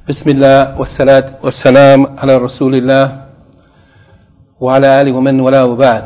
بسم الله والصلاة والسلام على رسول الله وعلى آله ومن والاه وبعد.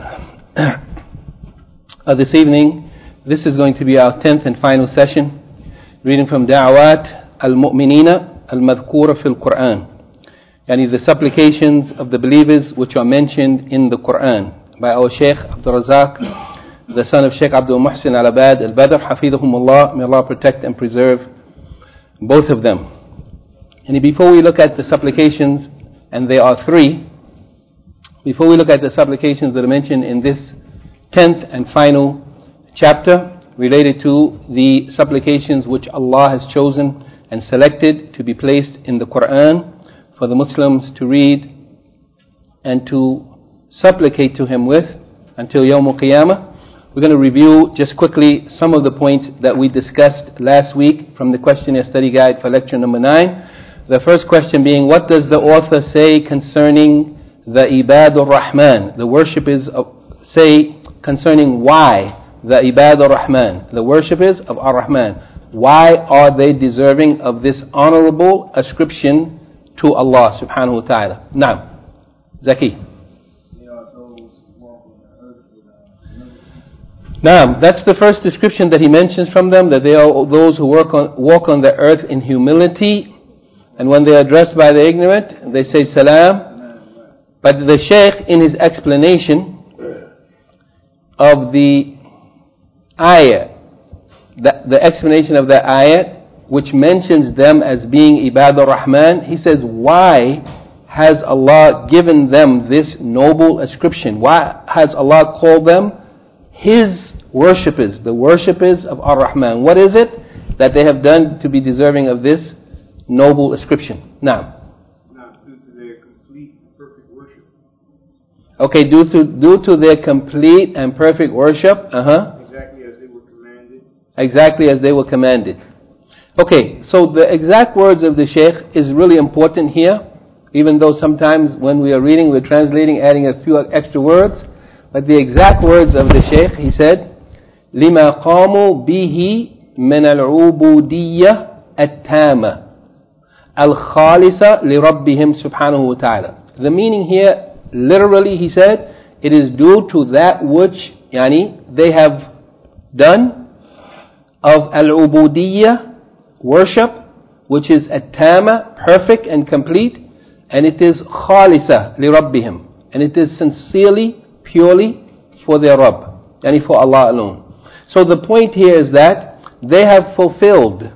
This evening, this is going to be our 10th and final session, reading from Da'awat al-Mu'minina al-Madhkura fil Quran, yani the supplications of the believers which are mentioned in the Quran, by our Shaykh Abdul Razak, the son of Shaykh Abdul Muhsin al-Abad al-Badr, Hafidhahumullah, may Allah protect and preserve both of them. And before we look at the supplications, and there are three, before we look at the supplications that are mentioned in this 10th and final chapter related to the supplications which Allah has chosen and selected to be placed in the Quran for the Muslims to read and to supplicate to Him with until Yawm al-Qiyamah, we're going to review just quickly some of the points that we discussed last week from the questionnaire study guide for lecture number 9. The first question being, what does the author say concerning the Ibadur Rahman, the worshippers say concerning why the Ibadur Rahman, the worshippers of Ar-Rahman, why are they deserving of this honorable ascription to Allah subhanahu wa ta'ala? Now, Zaki. Now, that's the first description that he mentions from them, that they are those who walk on the earth in humility. And when they are addressed by the ignorant, they say salam. But the Shaykh, in his explanation of the ayah, the explanation of the ayah, which mentions them as being Ibadur Rahman, he says, why has Allah given them this noble ascription? Why has Allah called them His worshippers, the worshippers of Ar-Rahman? What is it that they have done to be deserving of this noble ascription? Now, due to their complete and perfect worship. Okay, due to their complete and perfect worship. Exactly as they were commanded. Exactly as they were commanded. Okay, so the exact words of the Shaykh is really important here, even though sometimes when we are reading, we're translating, adding a few extra words. But the exact words of the Shaykh, he said, لِمَا قَامُوا بِهِ مِنَ الْعُبُودِيَّةِ التَّامَةِ Al-Khalisa li-Rabbihim subhanahu wa ta'ala. The meaning here, literally, he said, it is due to that which, they have done of al-ubudiyya, worship, which is at-tama, perfect and complete, and it is khalisa li-Rabbihim, and it is sincerely, purely for their Rabb, for Allah alone. So the point here is that they have fulfilled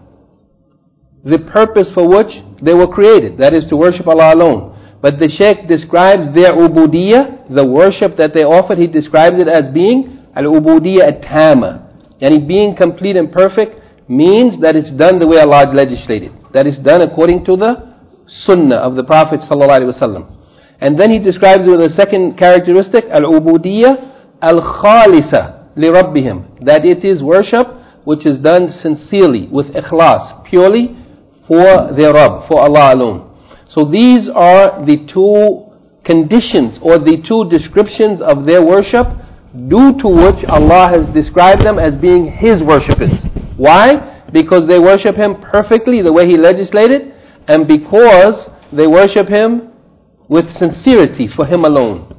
the purpose for which they were created, that is to worship Allah alone. But the Shaykh describes their ubudiyya, the worship that they offered, he describes it as being al-ubudiyya at-tama. Being complete and perfect means that it's done the way Allah has legislated, that it's done according to the sunnah of the Prophet ﷺ. And then he describes it with a second characteristic, al-ubudiyya al-khalisa li-Rabbihim, that it is worship which is done sincerely, with ikhlas, purely for their Rabb, for Allah alone. So these are the two conditions or the two descriptions of their worship, due to which Allah has described them as being His worshippers. Why? Because they worship Him perfectly the way He legislated, and because they worship Him with sincerity for Him alone.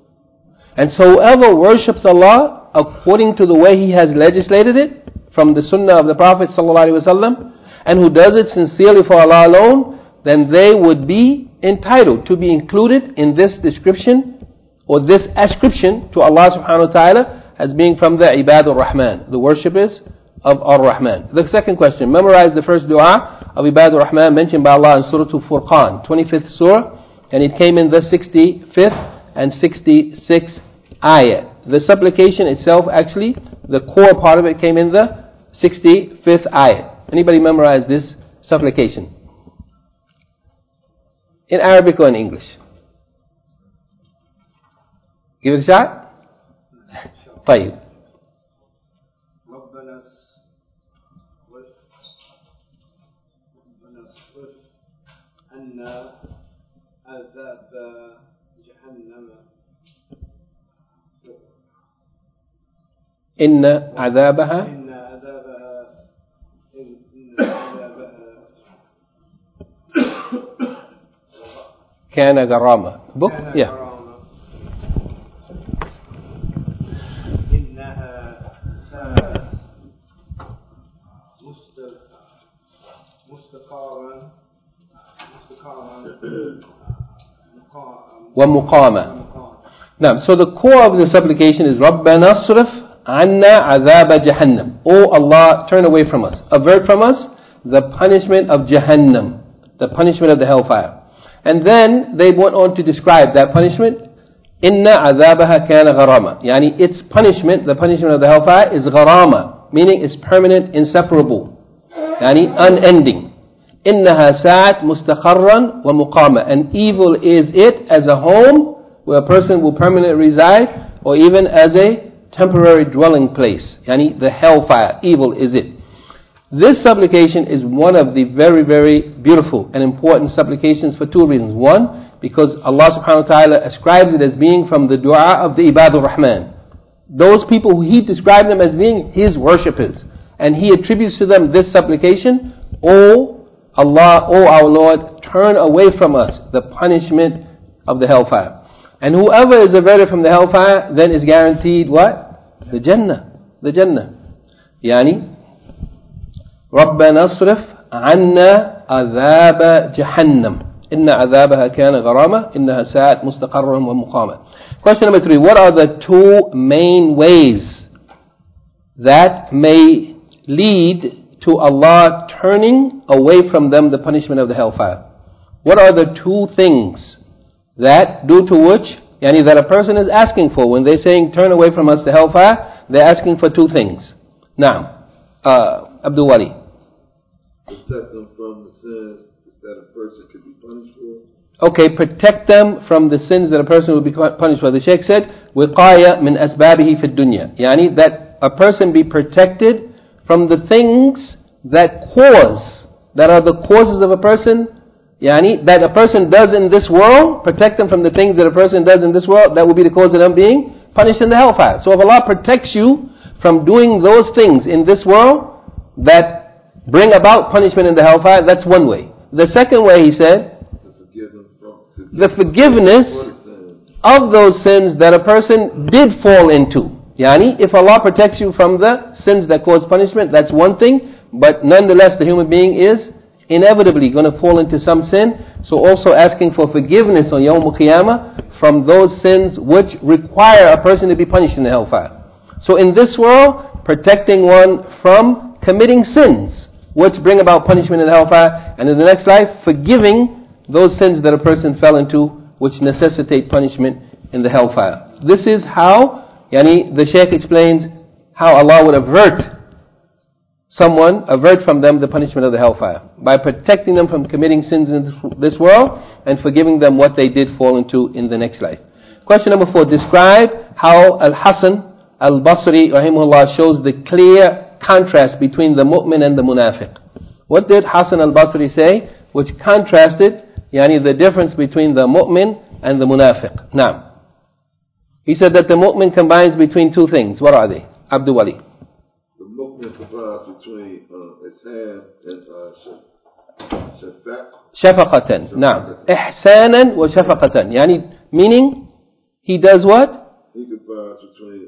And so whoever worships Allah according to the way He has legislated it, from the sunnah of the Prophet ﷺ, and who does it sincerely for Allah alone, then they would be entitled to be included in this description or this ascription to Allah subhanahu wa ta'ala as being from the Ibadur Rahman, the worshippers of Ar-Rahman. The second question, memorize the first dua of Ibadur Rahman mentioned by Allah in Surah Al-Furqan, 25th surah, and it came in the 65th and 66th ayah. The supplication itself, actually, the core part of it came in the 65th ayah. Anybody memorize this supplication? In Arabic or in English? Give it a shot? طيب. ربنا اصرف عنا عذاب جهنم إن عذابها كان غرامة. Book? Yeah. إنها ساءت ومقامة. Now, so the core of the supplication is رَبَّنَا اصْرِفْ عَنَّا عَذَابَ جَهَنَّمْ. Oh Allah, turn away from us, avert from us the punishment of Jahannam, the punishment of the hellfire. And then they went on to describe that punishment. Inna عَذَابَهَا كَانَ غَرَامًا. Yani its punishment, the punishment of the hellfire, is gharama, meaning it's permanent, inseparable, yani unending. إِنَّهَا سَاعَتْ مُسْتَقَرًّا وَمُقَامًا. And evil is it as a home where a person will permanently reside, or even as a temporary dwelling place. Yani the hellfire, evil is it. This supplication is one of the very, very beautiful and important supplications for two reasons. One, because Allah subhanahu wa ta'ala ascribes it as being from the dua of the Ibadur Rahman. Those people who He described them as being His worshippers. And He attributes to them this supplication, O Allah, O our Lord, turn away from us the punishment of the hellfire. And whoever is averted from the hellfire then is guaranteed what? The Jannah. The Jannah. Yani, رَبَّنَا اصْرِفْ عَنَّا عَذَابَ جَهَنَّمْ إِنَّ عَذَابَهَا كَانَ غَرَامًا إِنَّهَا سَاءَتْ مُسْتَقَرًّا وَمُقَامًا. Question number 3. What are the two main ways that may lead to Allah turning away from them the punishment of the hellfire? What are the two things that, due to which, yani that a person is asking for? When they're saying turn away from us the hellfire, they're asking for two things. Now, Abdul Wali. Protect them from the sins that a person could be punished for. Okay, protect them from the sins that a person will be punished for. The Shaykh said, وِقَايَ مِنْ أَسْبَابِهِ فِي الدُّنْيَا. Yani that a person be protected from the things that are the causes of a person, yani that a person does in this world. Protect them from the things that a person does in this world, that will be the cause of them being punished in the hellfire. So if Allah protects you from doing those things in this world that bring about punishment in the hellfire, that's one way. The second way, he said, the forgiveness of those sins that a person did fall into. Yani, if Allah protects you from the sins that cause punishment, that's one thing, but nonetheless the human being is inevitably going to fall into some sin. So also asking for forgiveness on Yawm al-Qiyamah from those sins which require a person to be punished in the hellfire. So in this world, protecting one from committing sins which bring about punishment in the hellfire, and in the next life, forgiving those sins that a person fell into which necessitate punishment in the hellfire. This is how, yani the Shaykh explains how Allah would avert from them the punishment of the hellfire, by protecting them from committing sins in this world and forgiving them what they did fall into in the next life. Question number 4. Describe how Al-Hasan Al-Basri rahimahullah shows the clear contrast between the mu'min and the munafiq. What did Hasan al-Basri say which contrasted the difference between the mu'min and the munafiq? Now, he said that the mu'min combines between two things. What are they? Abdul Wali. The mu'min combines between ihsan and shafaqatan. Now, ihsanan wa shafaqatan. Meaning, he does what? He combines between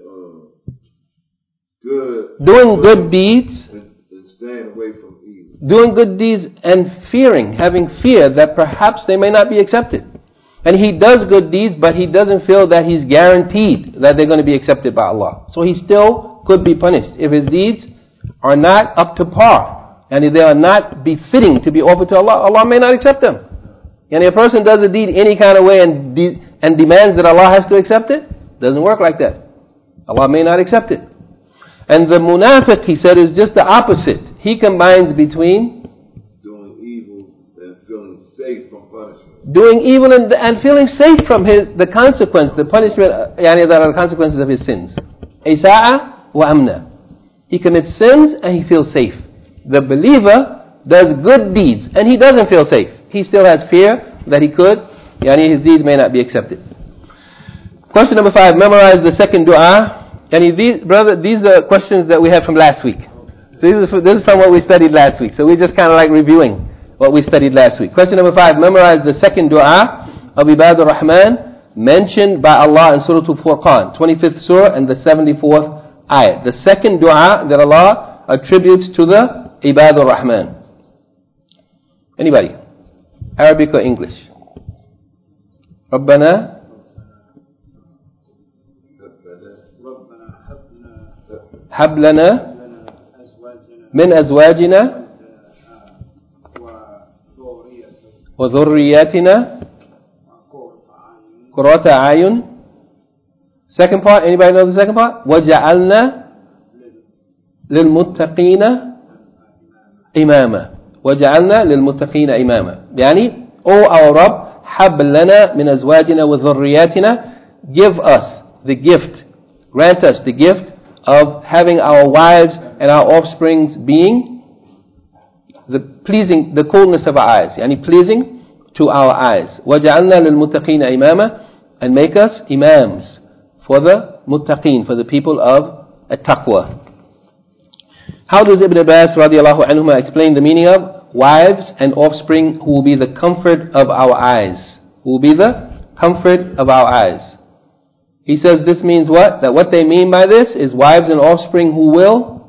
doing good deeds and staying away from evil. Doing good deeds and having fear that perhaps they may not be accepted. And he does good deeds, but he doesn't feel that he's guaranteed that they're going to be accepted by Allah. So he still could be punished if his deeds are not up to par, and if they are not befitting to be offered to Allah. Allah may not accept them. And if a person does a deed any kind of way and demands that Allah has to accept it, doesn't work like that. Allah may not accept it. And the munafiq, he said, is just the opposite. He combines between doing evil and feeling safe from punishment. Doing evil and feeling safe from the consequence, the punishment, that are the consequences of his sins. Isa'a wa amna. He commits sins and he feels safe. The believer does good deeds and he doesn't feel safe. He still has fear that his deeds may not be accepted. Question number 5. Memorize the second dua. These are questions that we had from last week. So this is from what we studied last week. So we're just kind of like reviewing what we studied last week. Question number 5. Memorize the second dua of Ibadur Rahman mentioned by Allah in Surah Al-Furqan, 25th Surah and the 74th ayat. The second dua that Allah attributes to the Ibadur Rahman. Anybody? Arabic or English? Rabbana هب لنا من أزواجنا وذرياتنا قرة أعين. Second part, anybody know the second part? وجعلنا للمتقين إماما. وجعلنا للمتقين إماما. يعني, O our Rabb, هب لنا من أزواجنا وذرياتنا, give us the gift, grant us the gift of having our wives and our offsprings being the coolness of our eyes, yani pleasing to our eyes. وَجَعَلْنَا لِلْمُتَّقِينَ إِمَامًا, and make us imams for the muttaqeen, for the people of at-taqwa. How does Ibn Abbas radiallahu anhuma explain the meaning of wives and offspring who will be the comfort of our eyes? Who will be the comfort of our eyes? He says this means what? That what they mean by this is wives and offspring who will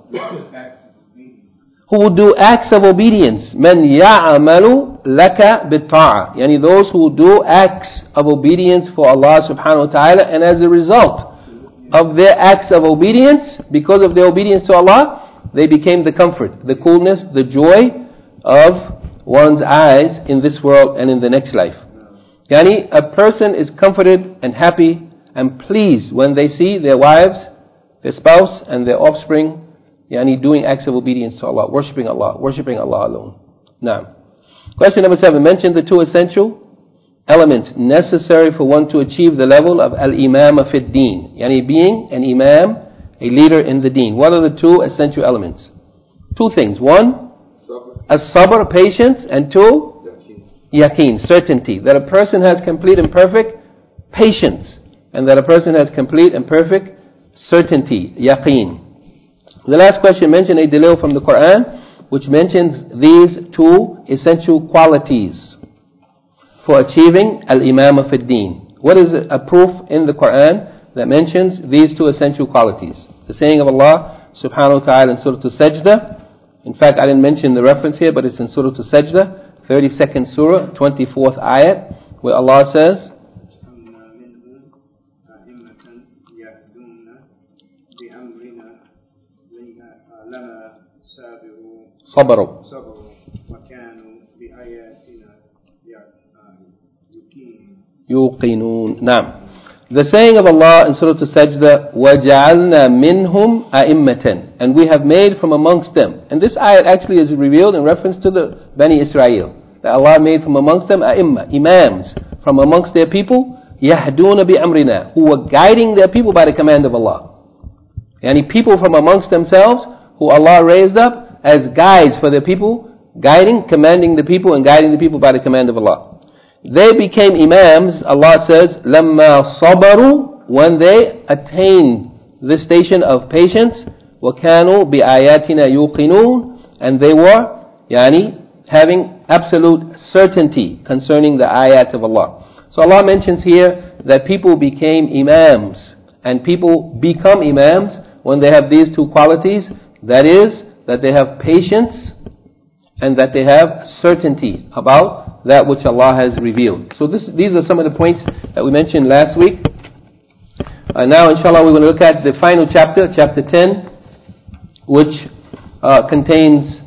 do acts of obedience. من يعمل لك بالطاعة. Yani those who do acts of obedience for Allah subhanahu wa ta'ala, and as a result of their acts of obedience, because of their obedience to Allah, they became the comfort, the coolness, the joy of one's eyes in this world and in the next life. Yani a person is comforted and happy and pleased when they see their wives, their spouse and their offspring doing acts of obedience to Allah, worshipping Allah alone. Now, question number 7. Mention the 2 essential elements necessary for one to achieve the level of al-imama fi ad-din, being an imam, a leader in the deen. What are the 2 essential elements? 2 things. 1, as-sabr, patience, and 2, yaqeen, certainty. That a person has complete and perfect patience, and that a person has complete and perfect certainty, yaqeen. The last question mentioned a dalil from the Quran which mentions these 2 essential qualities for achieving al-imama fi ad-din. What is a proof in the Quran that mentions these 2 essential qualities? The saying of Allah subhanahu wa ta'ala in Surah Al-Sajdah. In fact, I didn't mention the reference here, but it's in Surah Al-Sajdah, 32nd Surah, 24th ayat, where Allah says, صبروا يوقنون. Now, the saying of Allah in Surah Al-Sajdah, وَجَعَلْنَا مِنْهُمْ أَئِمَّةً, and we have made from amongst them. And this ayat actually is revealed in reference to the Bani Israel, that Allah made from amongst them imams from amongst their people, يَهْدُونَ بِأَمْرِنَا, who were guiding their people by the command of Allah. People from amongst themselves who Allah raised up as guides for their people, commanding the people and guiding the people by the command of Allah. They became imams, Allah says, لَمَّا صَبَرُوا, when they attained this station of patience, وَكَانُوا بِآيَاتِنَا يُوقِنُونَ, and they were having absolute certainty concerning the ayat of Allah. So Allah mentions here that people became imams, and people become imams when they have these 2 qualities, that is, that they have patience and that they have certainty about that which Allah has revealed. So these are some of the points that we mentioned last week. Now inshallah we're going to look at the final chapter, chapter 10, which contains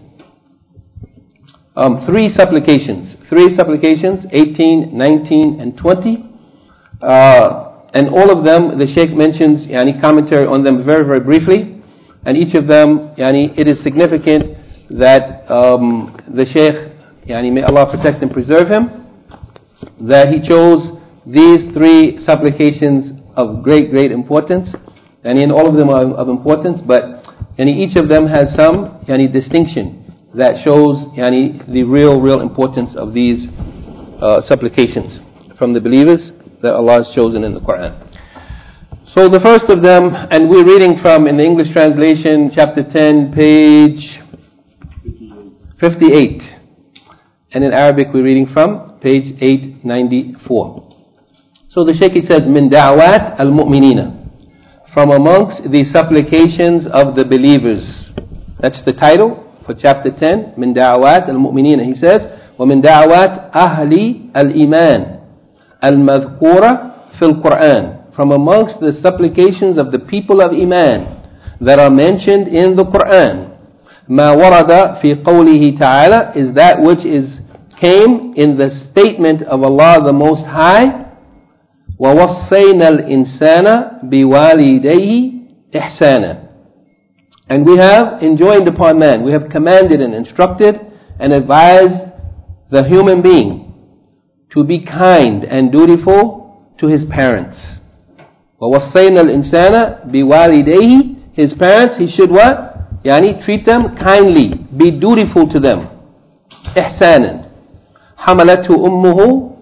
3 supplications. 3 supplications, 18, 19 and 20. And all of them, the Shaykh mentions commentary on them very, very briefly. And each of them, it is significant that the Shaykh, may Allah protect and preserve him, that he chose these 3 supplications of great, great importance. And all of them are of importance, but each of them has some distinction that shows the real importance of these supplications from the believers that Allah has chosen in the Quran. So the first of them, and we're reading from, in the English translation, chapter 10, page 58. And in Arabic we're reading from page 894. So the Shaykh says, من دعوات المؤمنين, from amongst the supplications of the believers. That's the title for chapter 10, من دعوات المؤمنين. He says, ومن دعوات أهل الإيمان المذكورة في القرآن, from amongst the supplications of the people of Iman that are mentioned in the Quran. ما ورد في قوله تعالى, is that which came in the statement of Allah the Most High, وَوَصَّيْنَا الْإِنسَانَ بِوَالِدَيْهِ إِحْسَانًا, and we have enjoined upon man, we have commanded and instructed and advised the human being to be kind and dutiful to his parents. وَوَصَّيْنَا الْإِنسَانَ بِوَالِدَيْهِ, his parents, he should what? Yani treat them kindly, be dutiful to them. إحسانا. حملته أمه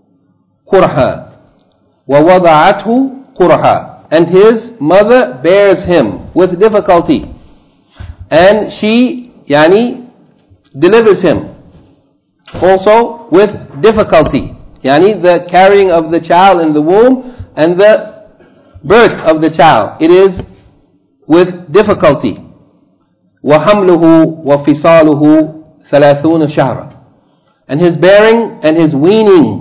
كرها ووضعته كرها, and his mother bears him with difficulty, and she delivers him also with difficulty. The carrying of the child in the womb and the birth of the child, it is with difficulty. وَحَمْلُهُ وَفِصَالُهُ 30 شهرا, and his bearing and his weaning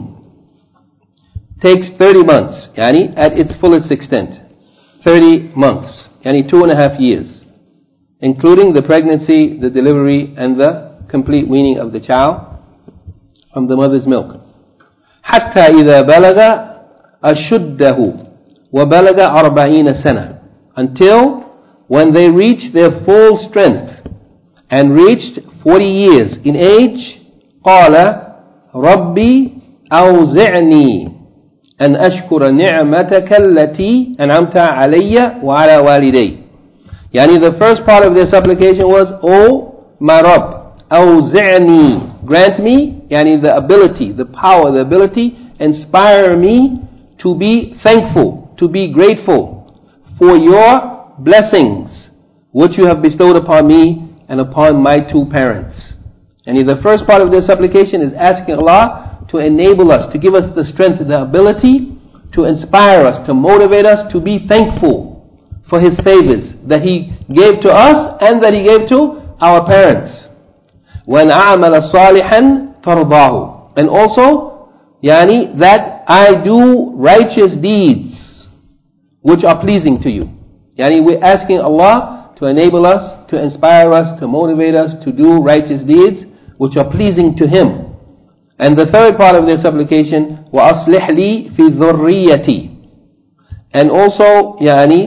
takes 30 months, at its fullest extent. 30 months, 2.5 years, including the pregnancy, the delivery, and the complete weaning of the child from the mother's milk. حتى إذا بلغ أشده وبلغ 40 سنة, until when they reach their full strength and reached 40 years in age, قال ربي أوزعني أن أشكر نعمتك التي أنعمت علي وعلى والدي. The first part of their supplication was, O my Rabb, أوزعني, grant me, the ability, the power, the ability, inspire me to be thankful, to be grateful for your blessings which you have bestowed upon me and upon my two parents. The first part of their supplication is asking Allah to enable us, to give us the strength, the ability to inspire us, to motivate us to be thankful for His favors that He gave to us and that He gave to our parents. وَأَنْ أَعْمَلَ صَالِحًا تَرْضَاهُ, and also that I do righteous deeds which are pleasing to you. We're asking Allah to enable us, to inspire us, to motivate us to do righteous deeds which are pleasing to Him. And the third part of their supplication, وَأَصْلِحْ لِي فِي ذُرِّيَّتِي, and also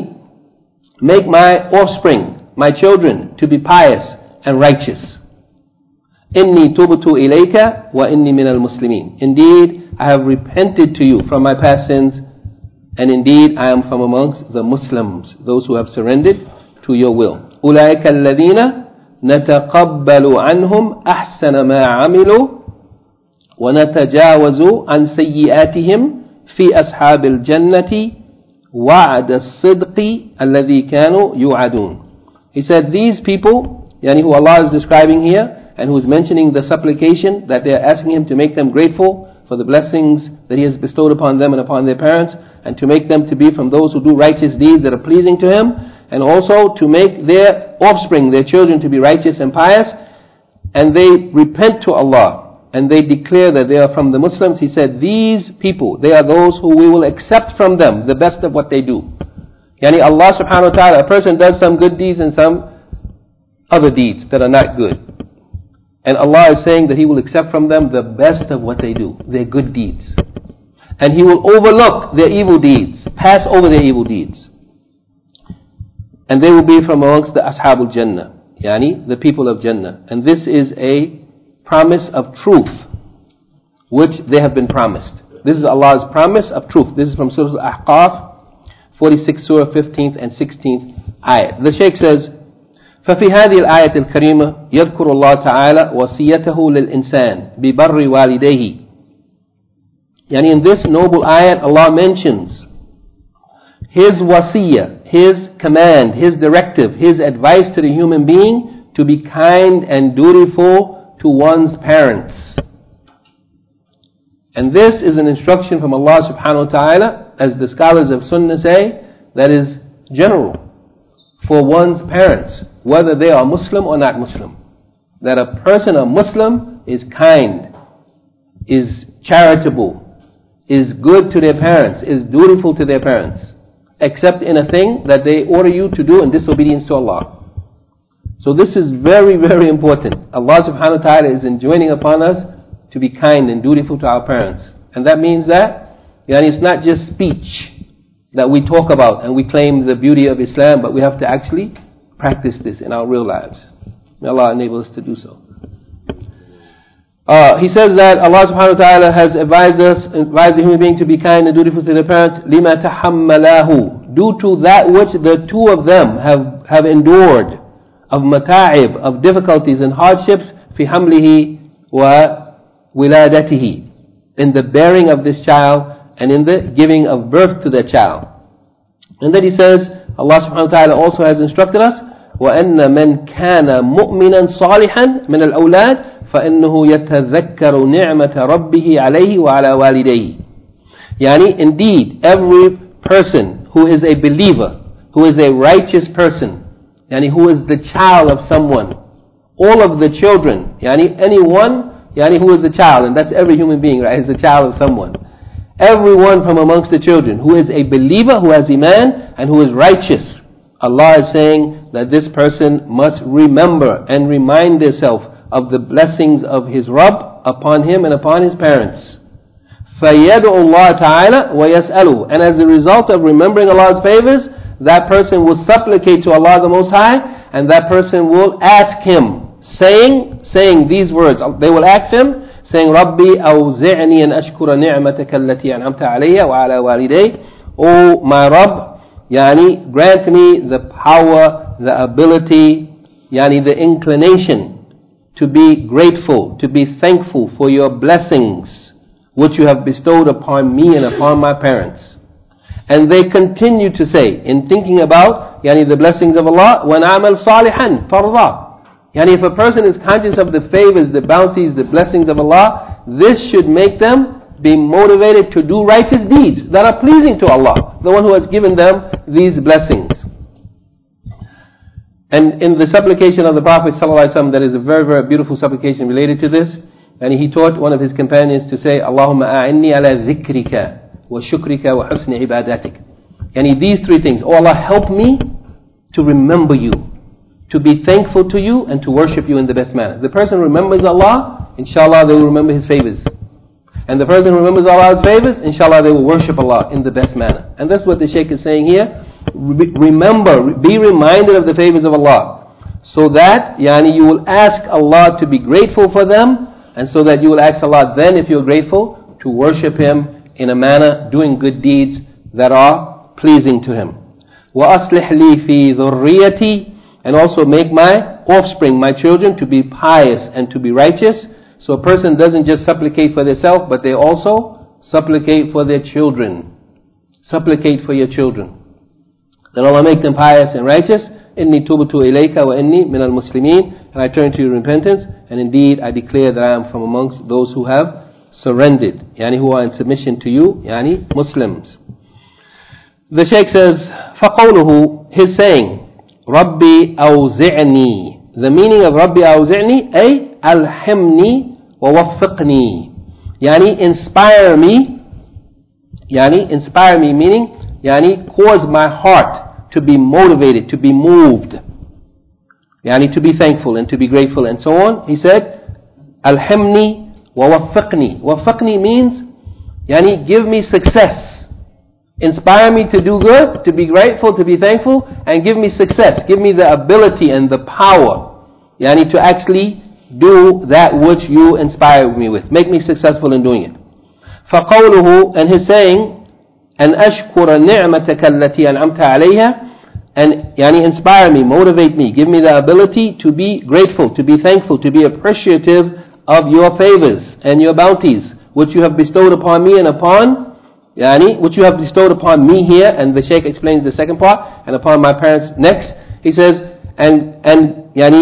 make my offspring, my children, to be pious and righteous. إِنِّي تُبْتُ إِلَيْكَ وَإِنِّي مِنَ الْمُسْلِمِينَ, indeed I have repented to you from my past sins, and indeed I am from amongst the Muslims, those who have surrendered to your will. أُولَٰئِكَ الَّذِينَ نَتَقَبَّلُ عَنْهُمْ أَحْسَنَ مَا عَمِلُوا وَنَتَجَاوَزُ عَنْ سَيِّئَاتِهِمْ فِي أَصْحَابِ الْجَنَّةِ وَعْدَ الصِّدْقِ الَّذِي كَانُوا يُوعَدُونَ. He said these people, who Allah is describing here, and who is mentioning the supplication that they are asking Him to make them grateful for the blessings that He has bestowed upon them and upon their parents, and to make them to be from those who do righteous deeds that are pleasing to Him, and also to make their offspring, their children, to be righteous and pious, and they repent to Allah, and they declare that they are from the Muslims. He said, these people, they are those who we will accept from them the best of what they do. Allah subhanahu wa ta'ala, a person does some good deeds and some other deeds that are not good. And Allah is saying that He will accept from them the best of what they do, their good deeds. And He will overlook their evil deeds, pass over their evil deeds. And they will be from amongst the Ashabul Jannah, the people of Jannah. And this is a promise of truth, which they have been promised. This is Allah's promise of truth. This is from Surah Al-Ahqaf, 46 Surah 15th and 16th ayat. The Shaykh says, ففي هذه الآية الكريمة يذكر الله تعالى وصيته للإنسان ببر والديه. In this noble ayat, Allah mentions His wasiyah, His command, His directive, His advice to the human being to be kind and dutiful to one's parents. And this is an instruction from Allah subhanahu wa ta'ala, as the scholars of Sunnah say, that is general for one's parents, whether they are Muslim or not Muslim. That a person, a Muslim, is kind, is charitable, is good to their parents, is dutiful to their parents, except in a thing that they order you to do in disobedience to Allah. So this is very, very important. Allah subhanahu wa ta'ala is enjoining upon us to be kind and dutiful to our parents. And that means that it's not just speech that we talk about and we claim the beauty of Islam, but we have to actually practice this in our real lives. May Allah enable us to do so. He says that Allah subhanahu wa ta'ala has advised the human being to be kind and dutiful to their parents, لِمَا تَحَمَّلَاهُ, due to that which the two of them have endured, of mata'ib, of difficulties and hardships, فِي حَمْلِهِ وَوِلَادَتِهِ, in the bearing of this child and in the giving of birth to the child. And then he says, Allah subhanahu wa ta'ala also has instructed us, وَأَنَّ مَنْ كَانَ مُؤْمِنًا صَالِحًا مِنَ الْأَوْلَادِ فَإِنَّهُ يَتَذَكَّرُ نِعْمَةَ رَبِّهِ عَلَيْهِ وَعَلَى وَالِدَيْهِ. Indeed, every person who is a believer, who is a righteous person, who is the child of someone, all of the children, anyone who is a child, and that's every human being, right, is the child of someone. Everyone from amongst the children who is a believer, who has iman, and who is righteous, Allah is saying that this person must remember and remind himself of the blessings of his Rabb upon him and upon his parents. فَيَدْعُ اللَّهَ تَعَالَى وَيَسْأَلُهُ. And as a result of remembering Allah's favors, that person will supplicate to Allah the Most High, and that person will ask Him, saying these words. They will ask Him, saying, رَبِّي أَوْزِعْنِي أَنْ أَشْكُرَ نِعْمَتَكَ الَّتِي أَنْعَمْتَ عَلَيَّ وَعَلَى وَالِدَيَّ. O my Rabb, grant me the power, the ability, the inclination to be grateful, to be thankful for your blessings which you have bestowed upon me and upon my parents. And they continue to say, in thinking about the blessings of Allah, وَنَعْمَلْ صَالِحًا تَرْضَى. If a person is conscious of the favors, the bounties, the blessings of Allah, this should make them be motivated to do righteous deeds that are pleasing to Allah, the one who has given them these blessings. And in the supplication of the Prophet ﷺ, there is a very, very beautiful supplication related to this. And he taught one of his companions to say, Allahumma a'inni ala dhikrika wa shukrika wa husni ibadatik. These three things. Oh Allah, help me to remember you, to be thankful to you, and to worship you in the best manner. The person remembers Allah, inshallah they will remember His favors. And the person who remembers Allah's favors, inshallah they will worship Allah in the best manner. And that's what the Shaykh is saying here. Remember, be reminded of the favors of Allah, so that you will ask Allah to be grateful for them, and so that you will ask Allah then, if you are grateful, to worship Him in a manner, doing good deeds that are pleasing to Him. وَأَصْلِحْ لِي فِي ذُرِّيَّتِي, and also make my offspring, my children, to be pious and to be righteous. So a person doesn't just supplicate for themselves, but they also supplicate for their children. Supplicate for your children. That Allah make them pious and righteous. إِنِّي تُوبْتُ إِلَيْكَ وَإِنِّي مِنَ الْمُسْلِمِينَ. And I turn to your repentance, and indeed I declare that I am from amongst those who have surrendered, who are in submission to you, Muslims. The Shaykh says, فَقَوْلُهُ, his saying, رَبِّي أَوْزِعْنِي. The meaning of رَبِّي أَوْزِعْنِي, أي أَلْحِمْنِي وَوَفِّقْنِي. Inspire me. Inspire me meaning, cause my heart to be motivated, to be moved, to be thankful and to be grateful and so on. He said, Alhamni wa waffiqni. Waffiqni means, give me success. Inspire me to do good, to be grateful, to be thankful, and give me success. Give me the ability and the power, to actually do that which you inspire me with. Make me successful in doing it. فَقَوْلُهُ, and his saying, أن أشكر نعمتك التي أنعمت عليها, and inspire me, motivate me, give me the ability to be grateful, to be thankful, to be appreciative of your favors and your bounties which you have bestowed upon me and upon which you have bestowed upon me here. And the Shaykh explains the second part, and upon my parents next. He says, and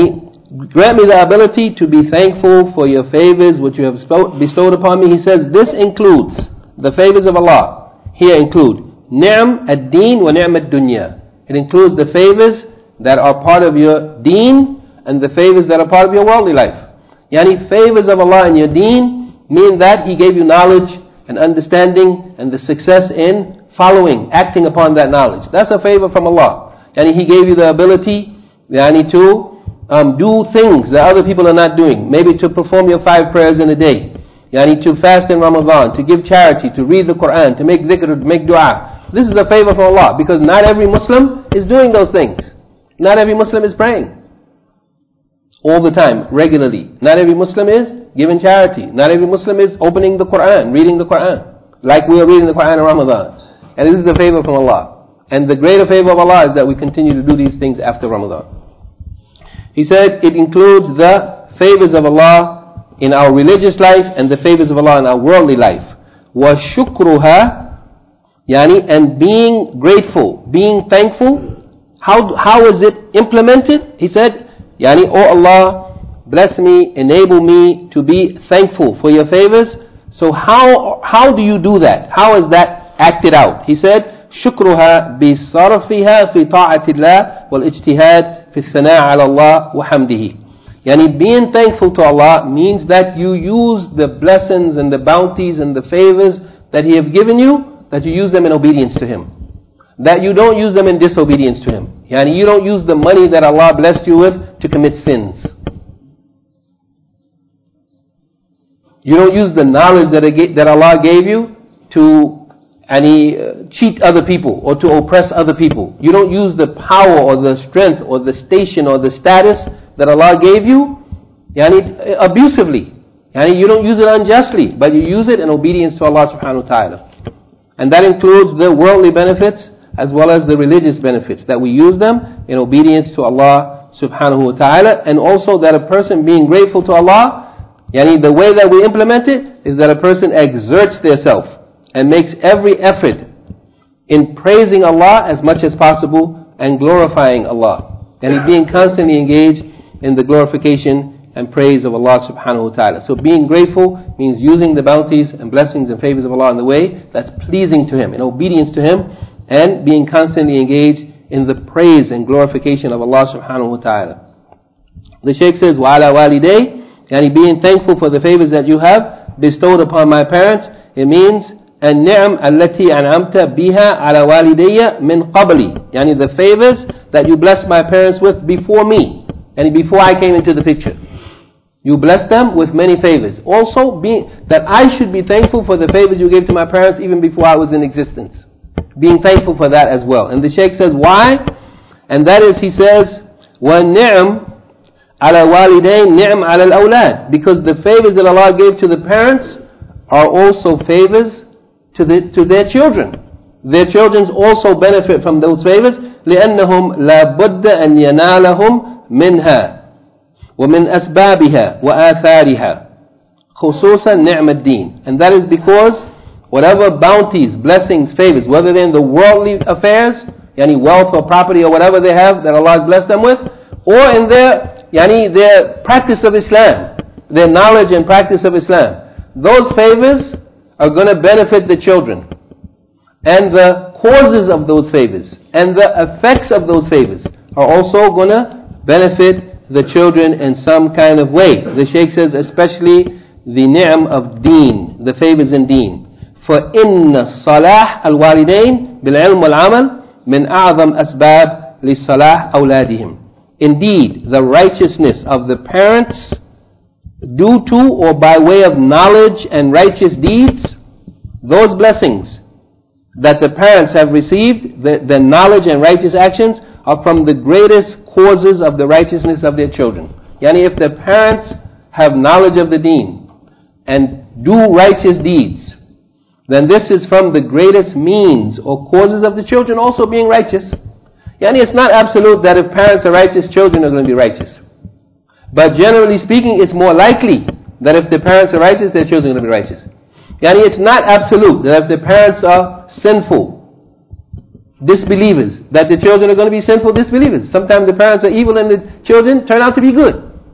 grant me the ability to be thankful for your favors which you have bestowed upon me. He says this includes the favors of Allah. Here include ni'am ad-deen wa ni'am ad-dunya. It includes the favors that are part of your deen and the favors that are part of your worldly life. Yani favors of Allah in your deen mean that He gave you knowledge and understanding and the success in following, acting upon that knowledge. That's a favor from Allah. Yani He gave you the ability to do things that other people are not doing. Maybe to perform your 5 prayers in a day. Yani to fast in Ramadan, to give charity, to read the Quran, to make dhikr, to make dua. This is a favor from Allah because not every Muslim is doing those things. Not every Muslim is praying all the time, regularly. Not every Muslim is giving charity. Not every Muslim is opening the Quran, reading the Quran, like we are reading the Quran in Ramadan. And this is a favor from Allah. And the greater favor of Allah is that we continue to do these things after Ramadan. He said it includes the favors of Allah in our religious life and the favors of Allah in our worldly life. وَشُكْرُهَا and being grateful, being thankful. How is it implemented? He said, Oh Allah, bless me, enable me to be thankful for your favors. So how do you do that? How is that acted out? He said, شكرها بصرفها في طاعة الله والاجتهاد في الثناء على الله وحمده. Being thankful to Allah means that you use the blessings and the bounties and the favors that He have given you, that you use them in obedience to Him. That you don't use them in disobedience to Him. You don't use the money that Allah blessed you with to commit sins. You don't use the knowledge that Allah gave you to cheat other people or to oppress other people. You don't use the power or the strength or the station or the status that Allah gave you abusively. You don't use it unjustly, but you use it in obedience to Allah subhanahu wa ta'ala. And that includes the worldly benefits as well as the religious benefits, that we use them in obedience to Allah subhanahu wa ta'ala. And also that a person being grateful to Allah, the way that we implement it is that a person exerts themselves and makes every effort in praising Allah as much as possible and glorifying Allah. And being constantly engaged in the glorification and praise of Allah subhanahu wa ta'ala. So being grateful means using the bounties and blessings and favors of Allah in the way that's pleasing to Him, in obedience to Him, and being constantly engaged in the praise and glorification of Allah subhanahu wa ta'ala. The Shaykh says, وَعَلَى وَالِدَيْ being thankful for the favors that you have bestowed upon my parents. It means النعم التي أنعمت بها على والدي من قبلي. The favors that you blessed my parents with before me, and before I came into the picture. You blessed them with many favors. Also, that I should be thankful for the favors you gave to my parents even before I was in existence. Being thankful for that as well. And the Shaykh says, why? And that is, he says, وَالنِّعْمْ عَلَى وَالِدَيْنِ نِعْمْ عَلَى الْأَوْلَادِ. Because the favors that Allah gave to the parents are also favors to their children. Their children also benefit from those favors. لأنهم لا بد أن ينالهم منها ومن أسبابها وآثارها خصوصا نعم الدين. And that is because whatever bounties, blessings, favors, whether they're in the worldly affairs, wealth or property or whatever they have that Allah has blessed them with, or in their practice of Islam, their knowledge and practice of Islam, those favors are going to benefit the children. And the causes of those favors and the effects of those favors are also going to benefit the children in some kind of way. The Shaykh says especially the ni'am of deen, the favors in deen. فَإِنَّ الصَّلَاحَ الْوَالِدَيْنِ بِالْعِلْمِ وَالْعَمَلِ مِنْ أَعْظَمْ أَسْبَابِ لِصَلَاحِ أَوْلَادِهِمْ. Indeed, the righteousness of the parents due to or by way of knowledge and righteous deeds, those blessings that the parents have received, the knowledge and righteous actions, are from the greatest causes of the righteousness of their children. If the parents have knowledge of the deen and do righteous deeds, then this is from the greatest means or causes of the children also being righteous. It's not absolute that if parents are righteous, children are going to be righteous. But generally speaking, it's more likely that if the parents are righteous, their children are going to be righteous. It's not absolute that if the parents are sinful disbelievers, that the children are going to be sinful disbelievers. Sometimes the parents are evil and the children turn out to be good.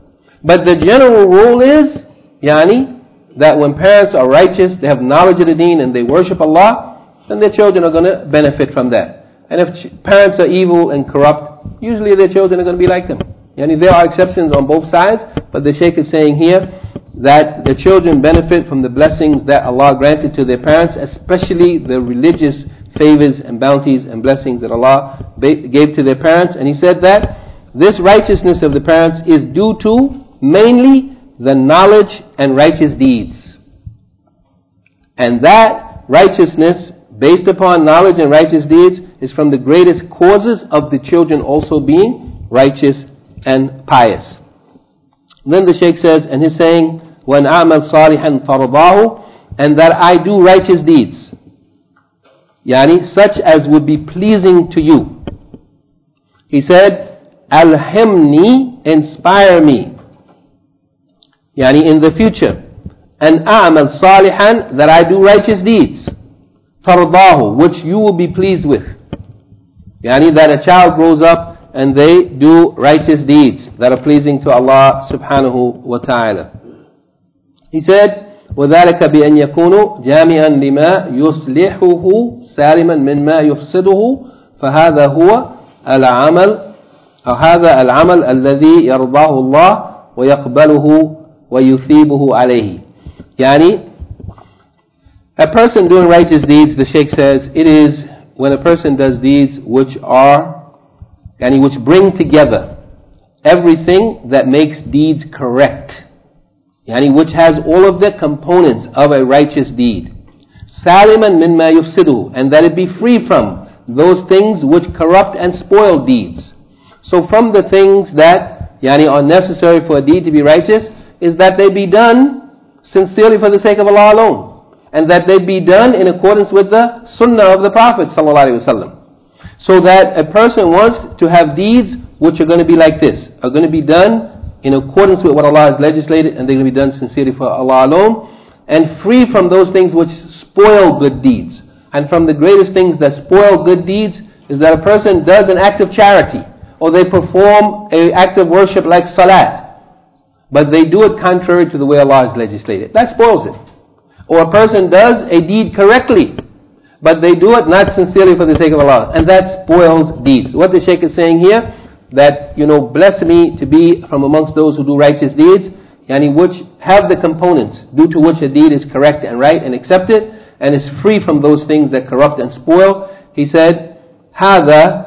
But the general rule is, that when parents are righteous, they have knowledge of the deen and they worship Allah, then their children are going to benefit from that. And if parents are evil and corrupt, usually their children are going to be like them. There are exceptions on both sides, but the Shaykh is saying here that the children benefit from the blessings that Allah granted to their parents, especially the religious favors and bounties and blessings that Allah gave to their parents. And he said that this righteousness of the parents is due to mainly the knowledge and righteous deeds. And that righteousness, based upon knowledge and righteous deeds, is from the greatest causes of the children also being righteous and pious. And then the Shaykh says, and he's saying, وَأَنْ أَعْمَلْ صَالِحًا تَرْضَاهُ, and that I do righteous deeds, such as would be pleasing to you. He said, أَلْهِمْنِي, inspire me, in the future. And أَعْمَلْ صَالِحًا, that I do righteous deeds, تَرْضَاهُ, which you will be pleased with. That a child grows up and they do righteous deeds that are pleasing to Allah subhanahu wa ta'ala. He said, وَذَلِكَ بِأَنْ يَكُونُوا جَامِعًا لِمَا يُصْلِحُهُ سَالِمًا مِنْ مَا يُفْسِدُهُ فَهَذَا هُوَ الْعَمَلُ أو هذا العمل الذي يرضاه الله ويقبله ويثيبه عليه. A person doing righteous deeds, the Shaykh says, it is when a person does deeds which are, which bring together everything that makes deeds correct, which has all of the components of a righteous deed. Saliman mimma yufsiduhu, and that it be free from those things which corrupt and spoil deeds. So from the things that are necessary for a deed to be righteous is that they be done sincerely for the sake of Allah alone, and that they be done in accordance with the sunnah of the Prophet ﷺ. So that a person wants to have deeds which are going to be like this, are going to be done in accordance with what Allah has legislated, and they're going to be done sincerely for Allah alone, and free from those things which spoil good deeds. And from the greatest things that spoil good deeds is that a person does an act of charity, or they perform an act of worship like salat, but they do it contrary to the way Allah has legislated. That spoils it. Or a person does a deed correctly, but they do it not sincerely for the sake of Allah, and that spoils deeds. What the Shaykh is saying here, that, bless me to be from amongst those who do righteous deeds, which have the components due to which a deed is correct and right and accepted, and is free from those things that corrupt and spoil. He said, هذا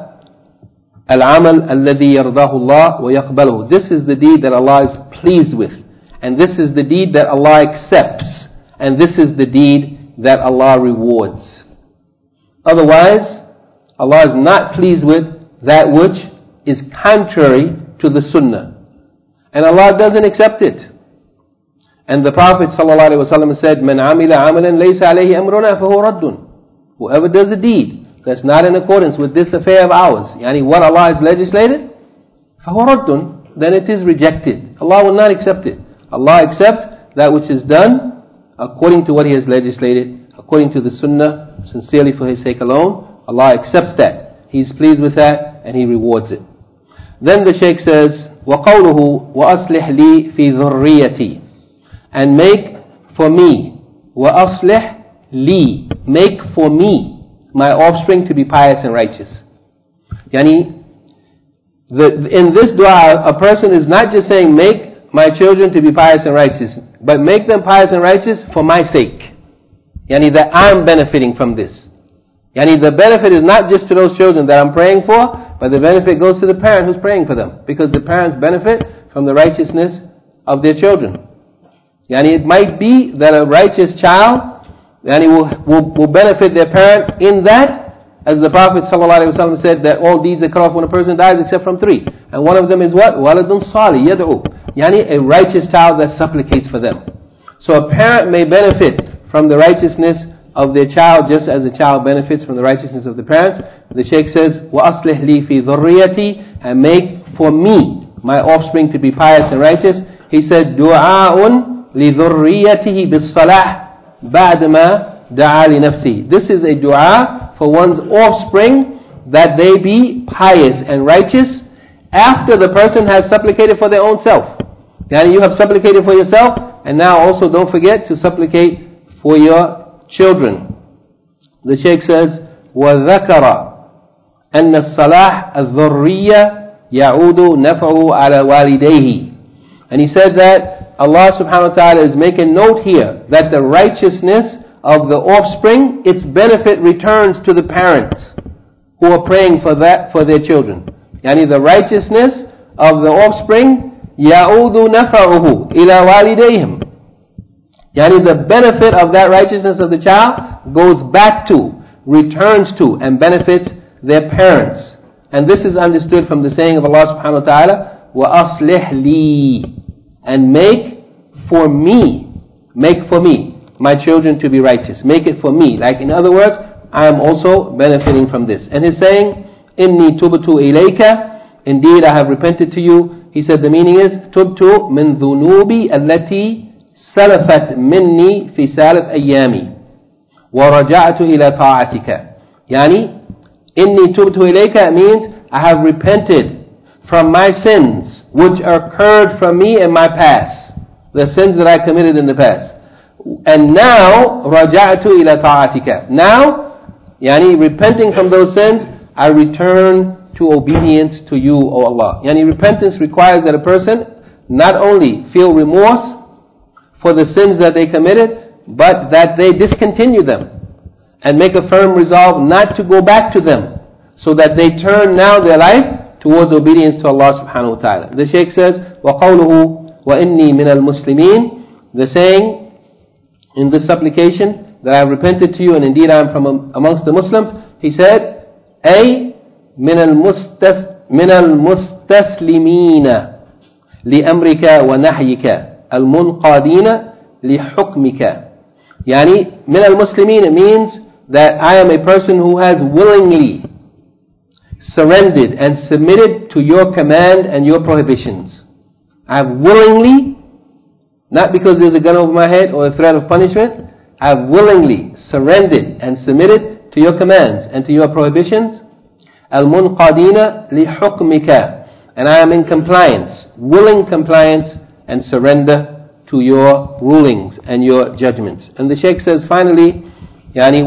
العمل الذي يرضاه الله ويقبله. This is the deed that Allah is pleased with, and this is the deed that Allah accepts, and this is the deed that Allah rewards. Otherwise, Allah is not pleased with that which is contrary to the sunnah, and Allah doesn't accept it. And the Prophet ﷺ said, مَنْ عَمِلَ عَمَلًا لَيْسَ عَلَيْهِ أَمْرُنَا فَهُوَ رَدٌّ. Whoever does a deed that's not in accordance with this affair of ours, what Allah has legislated, فَهُوَ رَدٌّ, then it is rejected. Allah will not accept it. Allah accepts that which is done according to what He has legislated, according to the sunnah, sincerely for His sake alone. Allah accepts that. He's pleased with that, and He rewards it. Then the Shaykh says, وَقَوْلُهُ وَأَصْلِحْ لِي فِي ذُرِّيَّتِي, and make for me, وَأَصْلِحْ لِي, make for me, my offspring to be pious and righteous. In this dua, a person is not just saying, make my children to be pious and righteous, but make them pious and righteous for my sake. That I'm benefiting from this. The benefit is not just to those children that I'm praying for, but the benefit goes to the parent who's praying for them, because the parents benefit from the righteousness of their children. It might be that a righteous child will benefit their parent in that, as the Prophet ﷺ said, that all deeds are cut off when a person dies except from three. And one of them is what? وَلَدٌ صَالِحٌ يَدْعُو, a righteous child that supplicates for them. So a parent may benefit from the righteousness of their child just as the child benefits from the righteousness of the parents. The Shaykh says, وَأَصْلِحْ لِي فِي ذُرِّيَّتِي, and make for me, my offspring, to be pious and righteous. He said, دُعَاءٌ لِذُرِّيَّتِهِ بِالصَّلَاحِ بَعْدَمَا دَعَا لِنَفْسِهِ. This is a dua for one's offspring, that they be pious and righteous after the person has supplicated for their own self. Yani you have supplicated for yourself, and now also don't forget to supplicate for your children. The Shaykh says, وَذَكَرَ أن الصلاح الذرية يعود نفعه على والديه. And he said that Allah subhanahu wa ta'ala is making note here that the righteousness of the offspring, its benefit returns to the parents who are praying for that for their children. Yani the righteousness of the offspring يعود نفعه إلى والديهم. Yani the benefit of that righteousness of the child goes back to, returns to, and benefits their parents. And this is understood from the saying of Allah subhanahu wa ta'ala, وَأَصْلِحْ لِي, and make for me my children to be righteous. Make it for me. Like in other words, I am also benefiting from this. And his saying, إِنِّي تُبْتُ إِلَيْكَ, indeed I have repented to you. He said the meaning is, تُبْتُ مِنْ ذُنُوبِ الَّتِي سَلَفَتْ مِنِّي فِي سَالِفْ أَيَّامِي وَرَجَعْتُ إِلَى طَاعَتِكَ. Yani, إِنِّي تُبْتُ إِلَيْكَ means I have repented from my sins which occurred from me in my past, the sins that I committed in the past. And now, رَجَعْتُ إِلَى طَاعَتِكَ. Now, yani repenting from those sins, I return to obedience to you, O Allah. Yani repentance requires that a person not only feel remorse for the sins that they committed, but that they discontinue them and make a firm resolve not to go back to them, so that they turn now their life towards obedience to Allah subhanahu wa ta'ala. The Shaykh says, وَقَوْلُهُ وَإِنِّي مِنَ الْمُسْلِمِينَ. The saying in this supplication that I have repented to you and indeed I am from amongst the Muslims, he said, أي من المستسلمين لأمرك ونحيك المنقادين لحكمك. Yani, من المسلمين means that I am a person who has willingly surrendered and submitted to your command and your prohibitions. I have willingly, not because there's a gun over my head or a threat of punishment, I have willingly surrendered and submitted to your commands and to your prohibitions. Al-munqadina li-hukmika. And I am in compliance, willing compliance and surrender to your rulings and your judgments. And the Shaykh says finally, yani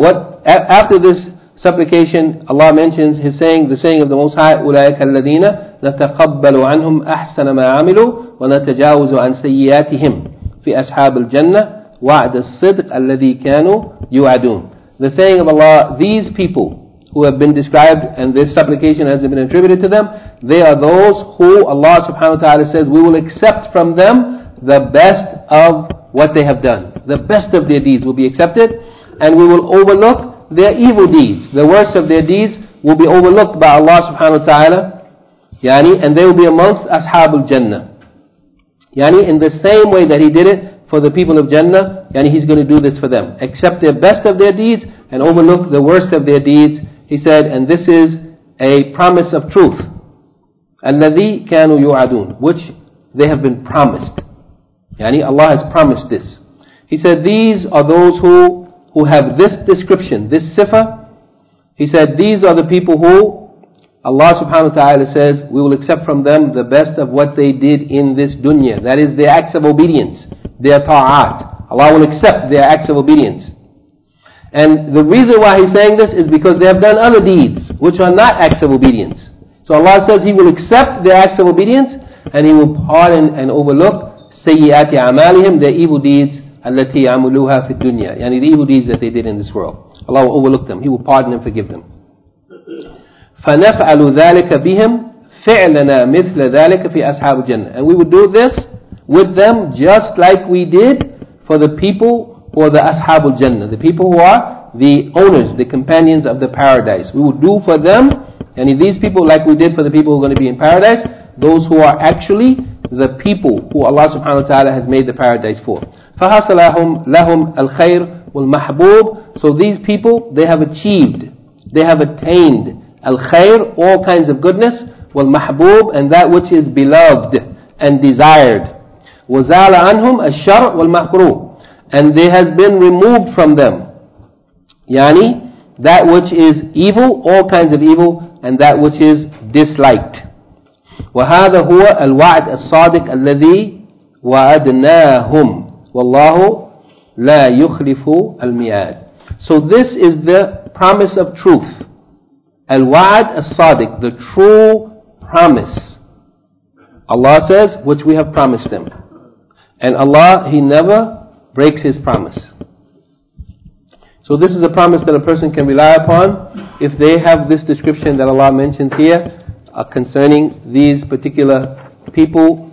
after this supplication, Allah mentions his saying, the saying of the Most High, أُولَٰئِكَ الَّذِينَ نَتَقَبَّلُ عَنْهُمْ أَحْسَنَ مَا عَمِلُوا وَنَتَجَاوُزُ عَنْ سَيِّئَاتِهِمْ فِي أَصْحَابِ الْجَنَّةِ وَعْدَ الصِّدْقِ الَّذِي كَانُوا يُوعَدُونَ. The saying of Allah, these people who have been described and this supplication has been attributed to them, they are those who Allah subhanahu wa ta'ala says, we will accept from them the best of what they have done. The best of their deeds will be accepted, and we will overlook their evil deeds. The worst of their deeds will be overlooked by Allah subhanahu wa ta'ala, yani, and they will be amongst Ashabul Jannah. Yani, in the same way that He did it for the people of Jannah, yani, He's going to do this for them. Accept their best of their deeds and overlook the worst of their deeds. He said, and this is a promise of truth. الَّذِي كَانُوا يُوعَدُونَ, which they have been promised. Yani, Allah has promised this. He said, these are those who have this description, this sifa. He said, these are the people who Allah subhanahu wa ta'ala says, we will accept from them the best of what they did in this dunya. That is their acts of obedience, their ta'at. Allah will accept their acts of obedience. And the reason why He's saying this is because they have done other deeds, which are not acts of obedience. So Allah says He will accept their acts of obedience, and He will pardon and overlook سَيِّئَاتِ أَعْمَالِهِمْ, their evil deeds, التي عملوها في الدنيا, يعني the evil deeds that they did in this world. Allah will overlook them. He will pardon and forgive them. فَنَفْعَلُ ذَلِكَ بِهِمْ فِعْلَنَا مِثْلَ ذَلِكَ فِي أَصْحَابِ الْجَنَّةِ. And we would do this with them just like we did for the people who are the Ashabul Jannah, the people who are the owners, the companions of the paradise. We would do for them, and these people like we did for the people who are going to be in paradise, those who are actually the people who Allah subhanahu wa ta'ala has made the paradise for. فَحَصَلَ لَهُمْ الْخَيْرُ وَالْمَحْبُوبُ. So these people, they have achieved, they have attained al-khair, all kinds of goodness, wal-mahbub, and that which is beloved and desired. وَزَالَ عَنْهُمْ الشَّرْءُ وَالْمَكْرُوهُ. And there has been removed from them, yani, that which is evil, all kinds of evil, and that which is disliked. وَهَذَا هُوَ الْوَعْدُ الصَّادِقُ الَّذِي وَأَدْنَاهُمْ وَاللَّهُ لَا يُخْلِفُ الْمِيعَادِ. So this is the promise of truth. Al-Wa'ad as-Sadiq, the true promise. Allah says, which we have promised them. And Allah, He never breaks His promise. So this is a promise that a person can rely upon if they have this description that Allah mentions here concerning these particular people,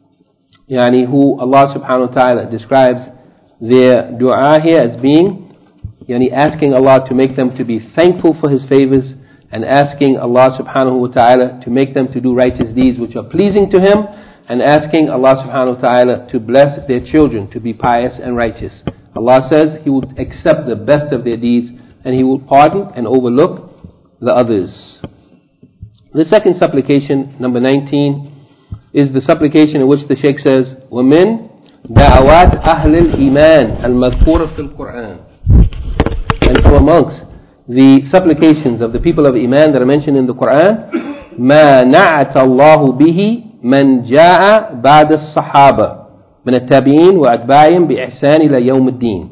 who Allah subhanahu wa ta'ala describes their dua here as being asking Allah to make them to be thankful for His favors, and asking Allah subhanahu wa ta'ala to make them to do righteous deeds which are pleasing to Him, and asking Allah subhanahu wa ta'ala to bless their children to be pious and righteous. Allah says He will accept the best of their deeds, and He will pardon and overlook the others. The second supplication, number 19, is the supplication in which the Shaykh says, وَمِن دَعَوَاتْ أَهْلِ الْإِيمَانِ الْمَذْكُورَ فِي الْقُرْآنِ. And from amongst the supplications of the people of Iman that are mentioned in the Quran, مَا نَعَتَ اللَّهُ بِهِ مَنْ جَاءَ بَعْدَ الصَّحَابَةِ من التابعين وأتباعهم بإحسان إلى يوم الدين.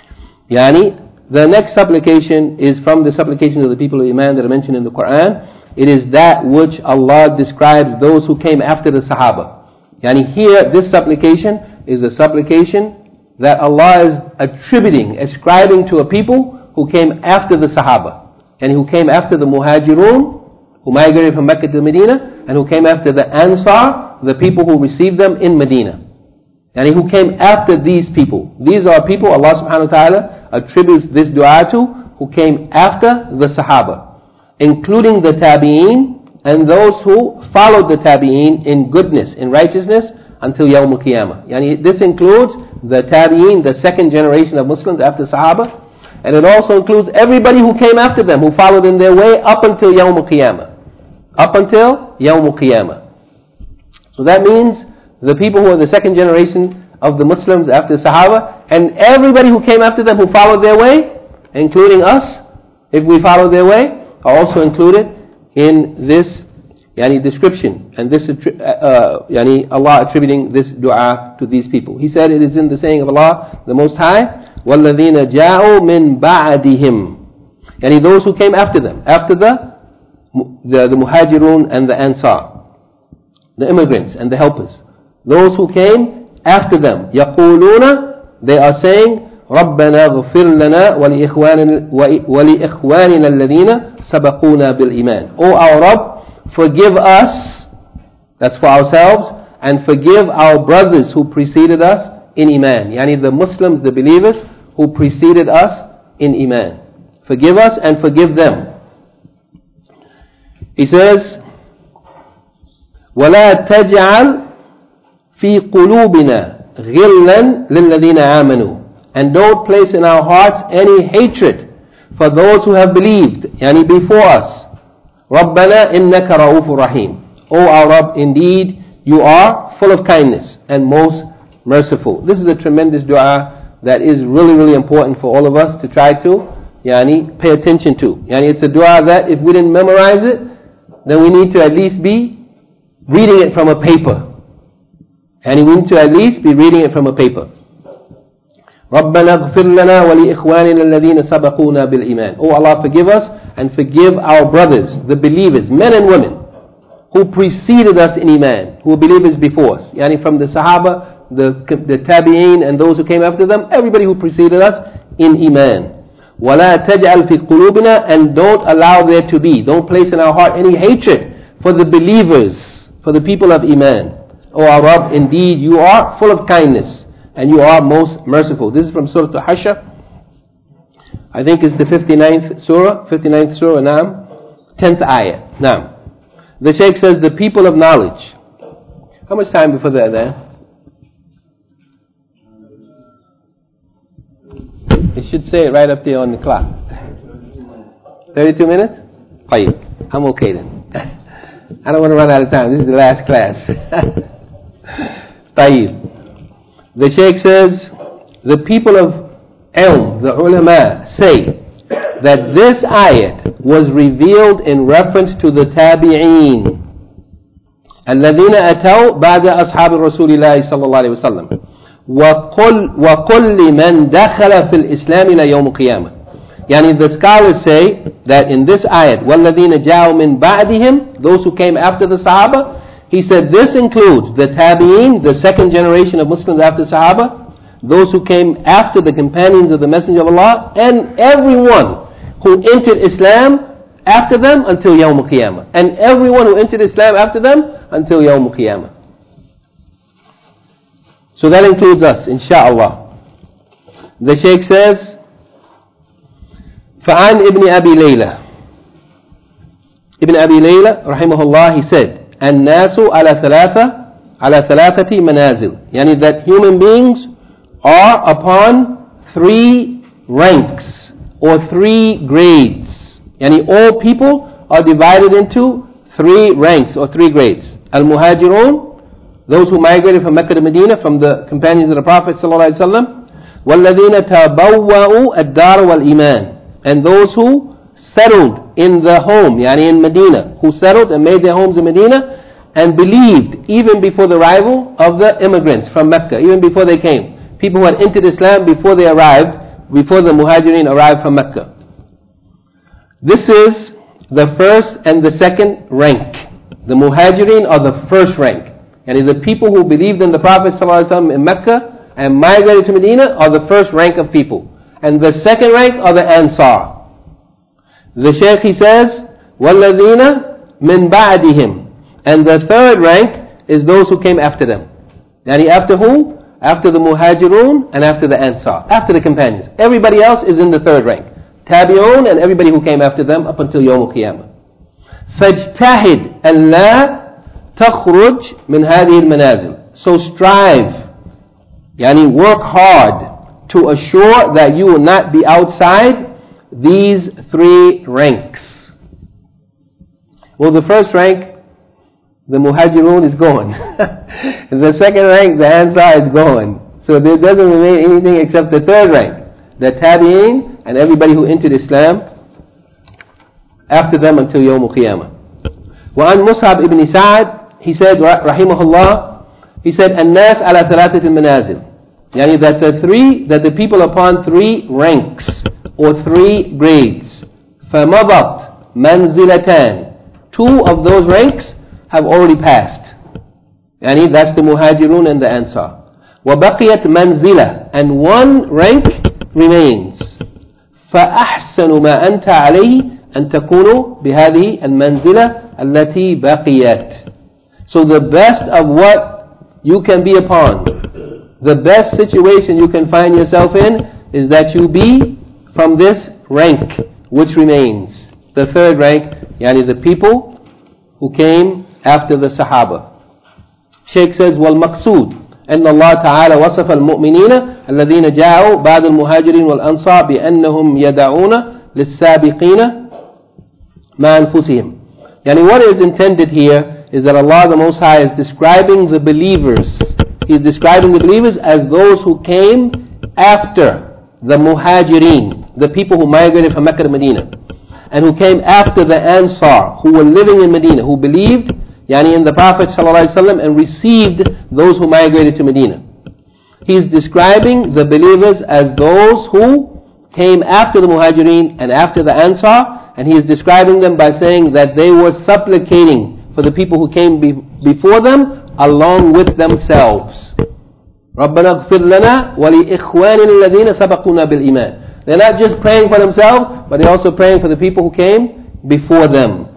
The next supplication is from the supplications of the people of Iman that are mentioned in the Quran. It is that which Allah describes those who came after the Sahaba. Here, this supplication is a supplication that Allah is ascribing to a people who came after the Sahaba, and who came after the Muhajirun, who migrated from Mecca to Medina, and who came after the Ansar, the people who received them in Medina. Who came after these people. These are people Allah subhanahu wa ta'ala attributes this dua to, who came after the Sahaba, including the Tabi'een and those who followed the Tabi'een in goodness, in righteousness, until Yawm al-Qiyamah. This includes the Tabi'een, the second generation of Muslims after Sahaba, and it also includes everybody who came after them, who followed in their way up until Yawm al-Qiyamah. Up until Yawm al-Qiyamah. So that means the people who are the second generation of the Muslims after Sahaba, and everybody who came after them who followed their way, including us, if we follow their way, are also included in this description, and this Allah attributing this dua to these people. He said it is in the saying of Allah the Most High, وَالَّذِينَ جَاءُوا مِن بَعْدِهِمْ, those who came after them, after the Muhajirun and the Ansar, the immigrants and the helpers. Those who came after them, يَقُولُونَ, they are saying, رَبَّنَا اغْفِرْ لَنَا وَلِإِخْوَانِنَا الَّذِينَ سَبَقُونَا بِالْإِيمَانِ. O our Rabb, forgive us, that's for ourselves, and forgive our brothers who preceded us in Iman. The Muslims, the believers who preceded us in Iman. Forgive us and forgive them. He says, وَلَا تَجْعَلْ في قلوبنا غلا للذين آمنوا, and don't place in our hearts any hatred for those who have believed, before us. ربنا إنك رؤوف رحيم. O our Rabb, indeed you are full of kindness and most merciful. This is a tremendous dua that is really, really important for all of us to try to pay attention to. It's a dua that if we didn't memorize it, then we need to at least be reading it from a paper. We need to at least be reading it from a paper. رَبَّنَا اغْفِرْ لَنَا وَلِإِخْوَانِنَا الَّذِينَ سَبَقُونَا بِالْإِيمَانِ. Oh Allah, forgive us and forgive our brothers, the believers, men and women, who preceded us in Iman, who were believers before us. From the Sahaba, the Tabi'een and those who came after them, everybody who preceded us in Iman. وَلَا تَجْعَلْ فِي قُلُوبِنَا, and don't allow there to be, don't place in our heart any hatred for the believers, for the people of Iman. O our Rabb, indeed you are full of kindness and you are most merciful. This is from Surah Al-Hashr. I think it's the 59th surah, Naam, 10th ayah. Naam. The Shaykh says, the people of knowledge. How much time before the adhan? It should say it right up there on the clock. 32 minutes? Fine. I'm okay then. I don't want to run out of time. This is the last class. Tayyib. The Shaykh says, the people of Ilm, the ulama, say that this ayat was revealed in reference to the Tabi'een. الذين أتوا بعد أصحاب رسول الله صلى الله عليه وسلم وقل لمن دخل في الإسلام إلى يوم القيامة. Yani the scholars say that in this ayat, وَالَّذِينَ جَاءُوا مِنْ بَعْدِهِمْ, those who came after the Sahaba, he said this includes the Tabi'een, the second generation of Muslims after Sahaba, those who came after the companions of the Messenger of Allah, and everyone who entered Islam after them until Yawm al-Qiyamah. And everyone who entered Islam after them until Yawm al-Qiyamah. So that includes us, insha'Allah. The Shaykh says, فعن ابن أبي ليلى ابن أبي ليلى رحمه الله, he said, الناس على ثلاثة منازل, يعني that human beings are upon 3 ranks or 3 grades. Yani all people are divided into 3 ranks or 3 grades. Al-Muhajirun, those who migrated from Mecca to Medina, from the companions of the Prophet ﷺ. وَالَّذِينَ تَبَوَّأُوا الدَّارَ وَالْإِيمَانِ, and those who settled in the home, yani in Medina, who settled and made their homes in Medina and believed even before the arrival of the immigrants from Mecca, even before they came. People who had entered Islam before they arrived, before the Muhajirin arrived from Mecca. This is the first and the second rank. The Muhajirin are the first rank. And the people who believed in the Prophet ﷺ in Mecca and migrated to Medina are the first rank of people. And the second rank are the Ansar. The Shaykh, he says, وَالَّذِينَ مِنْ بَعْدِهِمْ, and the third rank is those who came after them. Yani after who? After the Muhajirun and after the Ansar, after the companions. Everybody else is in the third rank. Tabi'un and everybody who came after them up until Yawm al-Qiyamah. فَاجْتَهِدْ أَنْ لَا تَخْرُجْ مِنْ هَذِهِ الْمَنَازِلِ, so strive, yani work hard to assure that you will not be outside these 3 ranks. Well, the first rank, the Muhajirun is gone. The second rank, the Ansar is gone. So there doesn't remain anything except the third rank, the Tabi'een and everybody who entered Islam after them until Yawm al-Qiyamah. وعن مصعب ibn Sa'ad, he said, rahimahullah, he said, الناس على 3 المنازل, yani that the people upon 3 ranks or 3 grades. فمضت منزلتان, 2 of those ranks have already passed. Yani that's the Muhajirun and the Ansar. وبقيت منزلة, and 1 rank remains. فأحسن ما أنت عليه أن تكون بهذه المنزلة التي بقيت. So the best of what you can be upon, the best situation you can find yourself in, is that you be from this rank which remains. The third rank, yani the people who came after the Sahaba. Shaykh says, وَالْمَقْصُودُ أن الله تعالى وصف المؤمنين الذين جاءوا بعد المهاجرين والأنصار بأنهم يدعون للسابقين مع أنفسهم. Yani what is intended here is that Allah the Most High is describing the believers. He is describing the believers as those who came after the Muhajirin, the people who migrated from Mecca to Medina, and who came after the Ansar, who were living in Medina, who believed yani in the Prophet ﷺ and received those who migrated to Medina. He is describing the believers as those who came after the Muhajirin and after the Ansar, and he is describing them by saying that they were supplicating for the people who came before them along with themselves. رَبَّنَا اغْفِرْ لَنَا وَلِإِخْوَانِنَا الَّذِينَ سَبَقُونَا بِالْإِيمَانِ. They're not just praying for themselves, but they're also praying for the people who came before them.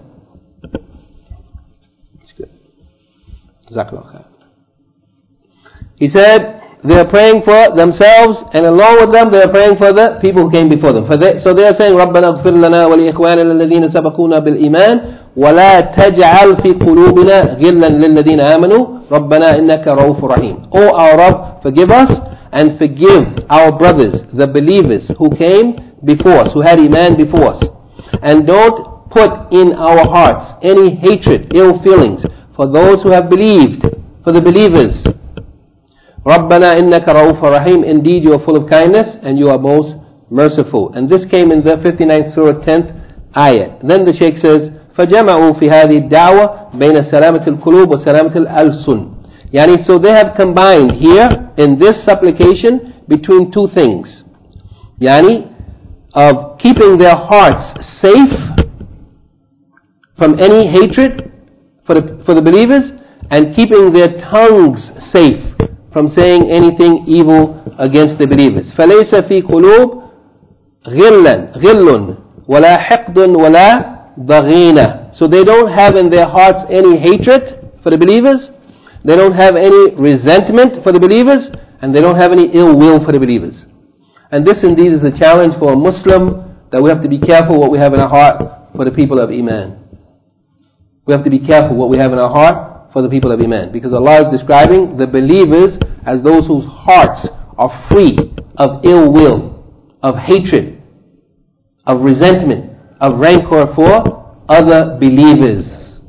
He said they are praying for themselves, and along with them they are praying for the people who came before them. So they are saying, رَبَّنَا اغْفِرْ لَنَا وَلِإِخْوَانِنَا الَّذِينَ سَبَقُونَا بِالْإِيمَانِ وَلَا تَجْعَلْ فِي قُلُوبِنَا غِلًّا لِلَّذِينَ آمَنُوا رَبَّنَا إِنَّكَ رَءُوفٌ رَحِيمٌ. O our Rabb, forgive us and forgive our brothers, the believers who came before us, who had Iman before us. And don't put in our hearts any hatred, ill feelings for those who have believed, for the believers. رَبَّنَا إِنَّكَ رَءُوفٌ رَحِيمٌ. Indeed you are full of kindness and you are most merciful. And this came in the 59th surah 10th ayah. Then the Shaykh says, فجمعوا في هذه الدعوة بين سلامة القلوب وسلامة الألسن. Yani, so they have combined here in this supplication between two things. Yani, of keeping their hearts safe from any hatred for the believers, and keeping their tongues safe from saying anything evil against the believers. فَلَيْسَ فِي قُلُوبٍ غِلٌّ وَلَا حِقْدٌ وَلَا ضَغِينَ. So they don't have in their hearts any hatred for the believers, they don't have any resentment for the believers, and they don't have any ill will for the believers. And this indeed is a challenge for a Muslim, that we have to be careful what we have in our heart for the people of Iman. We have to be careful what we have in our heart for the people of Iman, because Allah is describing the believers as those whose hearts are free of ill will, of hatred, of resentment, of rancor for other believers.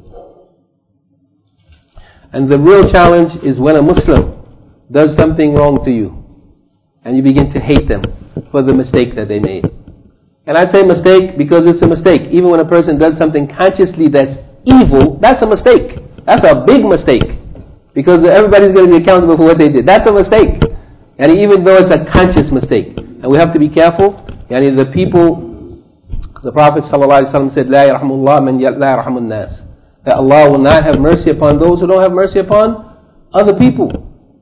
And the real challenge is when a Muslim does something wrong to you, and you begin to hate them for the mistake that they made. And I say mistake because it's a mistake. Even when a person does something consciously that's evil, that's a mistake. That's a big mistake, because everybody's going to be accountable for what they did. That's a mistake. And even though it's a conscious mistake, and we have to be careful. Yani the people, the Prophet ﷺ said, لا يرحم الله من لا يرحم الناس, that Allah will not have mercy upon those who don't have mercy upon other people.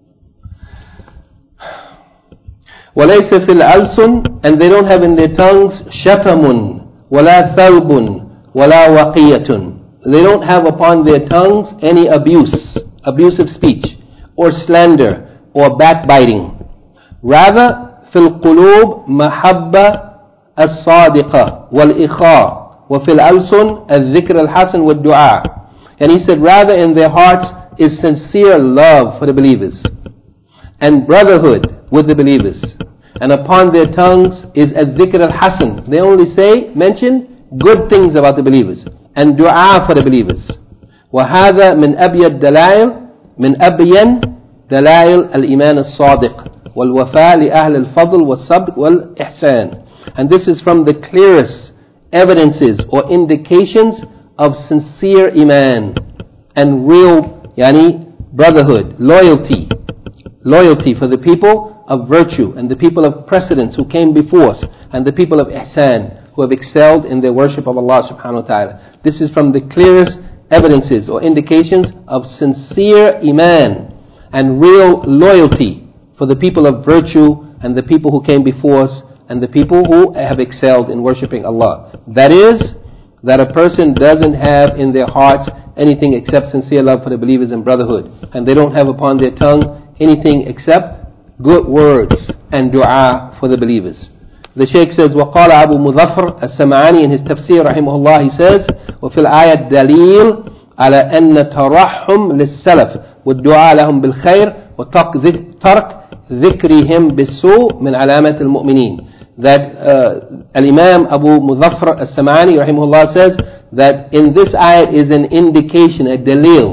وَلَيْسَ فِي الْأَلْسُنِ, and they don't have in their tongues شَتَمٌ وَلَا ثَلْبٌ وَلَا وَقِيَةٌ. They don't have upon their tongues any abusive speech, or slander, or backbiting. Rather, فِي الْقُلُوبِ مَحَبَّةٌ الصَّادِقَةِ وَالْإِخَاءِ وَفِي الْأَلْسُنِ الذِّكْرَ الْحَسَنِ وَالدُّعَاءِ. And he said, rather in their hearts is sincere love for the believers, and brotherhood with the believers. And upon their tongues is al-dhikr al-hasan. They only mention good things about the believers, and dua for the believers. وهذا من أبين دلائل الإيمان الصادق والوفاء لأهل الفضل والصبر والإحسان. And this is from the clearest evidences or indications of sincere iman and real brotherhood, loyalty for the people of virtue and the people of precedence who came before us, and the people of ihsan who have excelled in their worship of Allah subhanahu wa ta'ala. This is from the clearest evidences or indications of sincere iman and real loyalty for the people of virtue and the people who came before us and the people who have excelled in worshipping Allah. That is, that a person doesn't have in their hearts anything except sincere love for the believers and brotherhood, and they don't have upon their tongue anything except good words and dua for the believers. The Shaykh says, وقال أبو مظفر السمعاني in his tafsir رحمه الله, he says, وفي الآية دليل على أن ترحم للسلف والدعاء لهم بالخير وترك ذكرهم بالسوء من علامة المؤمنين. That Al-Imam Abu Muzaffar As-Sam'ani rahimahullah says that in this ayat is an indication, a dalil,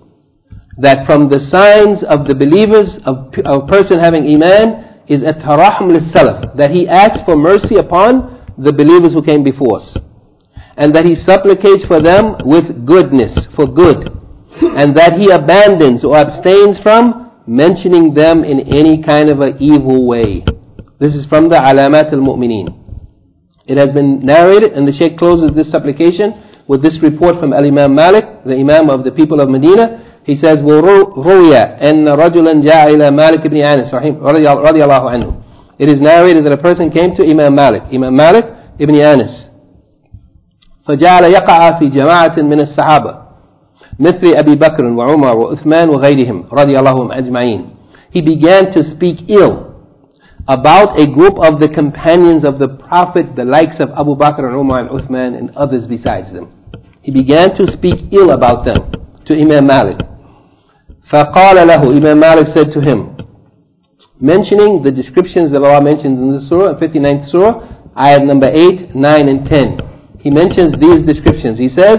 that from the signs of the believers, of a person having iman, is at-tarahum lis-salaf, that he asks for mercy upon the believers who came before us, and that he supplicates for them with goodness, for good, and that he abandons or abstains from mentioning them in any kind of an evil way. This is from the Alamat al-Mu'mineen. It has been narrated, and the Shaykh closes this supplication with this report from Al-Imam Malik, the Imam of the people of Medina. He says, وَرُوِيَ أَنَّ رَجُلًا جَاءَ إِلَى مَالِكِ بْنِ أَنَسٍ رَضِيَ اللَّهُ عَنْهُ. It is narrated that a person came to Imam Malik ibn Anas, فَجَعَلَ يَقَعَ فِي جَمَاعَةٍ مِنَ الصَّحَابَةِ مثل أبي بكر وعمر وعثمان وغيرهم رضي الله أجمعين. He began to speak ill about a group of the companions of the Prophet, the likes of Abu Bakr and Umar and Uthman and others besides them. He began to speak ill about them to Imam Malik. فقال له, Imam Malik said to him, mentioning the descriptions that Allah mentions in the surah, 59th surah, ayat number 8, 9 and 10. He mentions these descriptions. He says,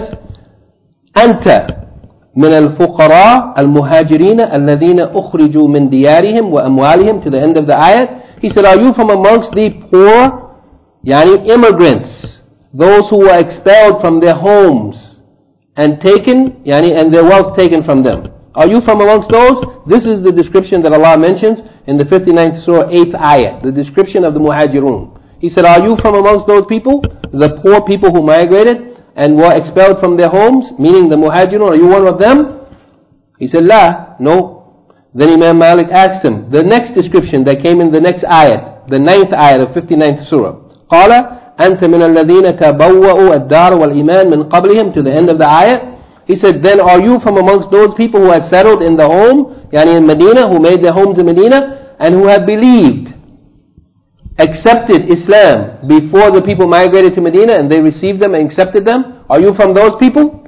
أنت من الفقراء المهاجرين الذين أخرجوا من ديارهم وأموالهم, to the end of the ayat. He said, are you from amongst the poor, immigrants, those who were expelled from their homes and taken, and their wealth taken from them. Are you from amongst those? This is the description that Allah mentions in the 59th surah, 8th ayah, the description of the muhajirun. He said, are you from amongst those people, the poor people who migrated and were expelled from their homes, meaning the muhajirun, are you one of them? He said, La, no. Then Imam Malik asked him, the next description that came in the next ayat, the 9th ayat of 59th surah, قال أنت من الذين تبوأوا الدار والإيمان من قبلهم, to the end of the ayat. He said, then are you from amongst those people who had settled in the home, in Medina, who made their homes in Medina, and who have believed, accepted Islam before the people migrated to Medina, and they received them and accepted them? Are you from those people?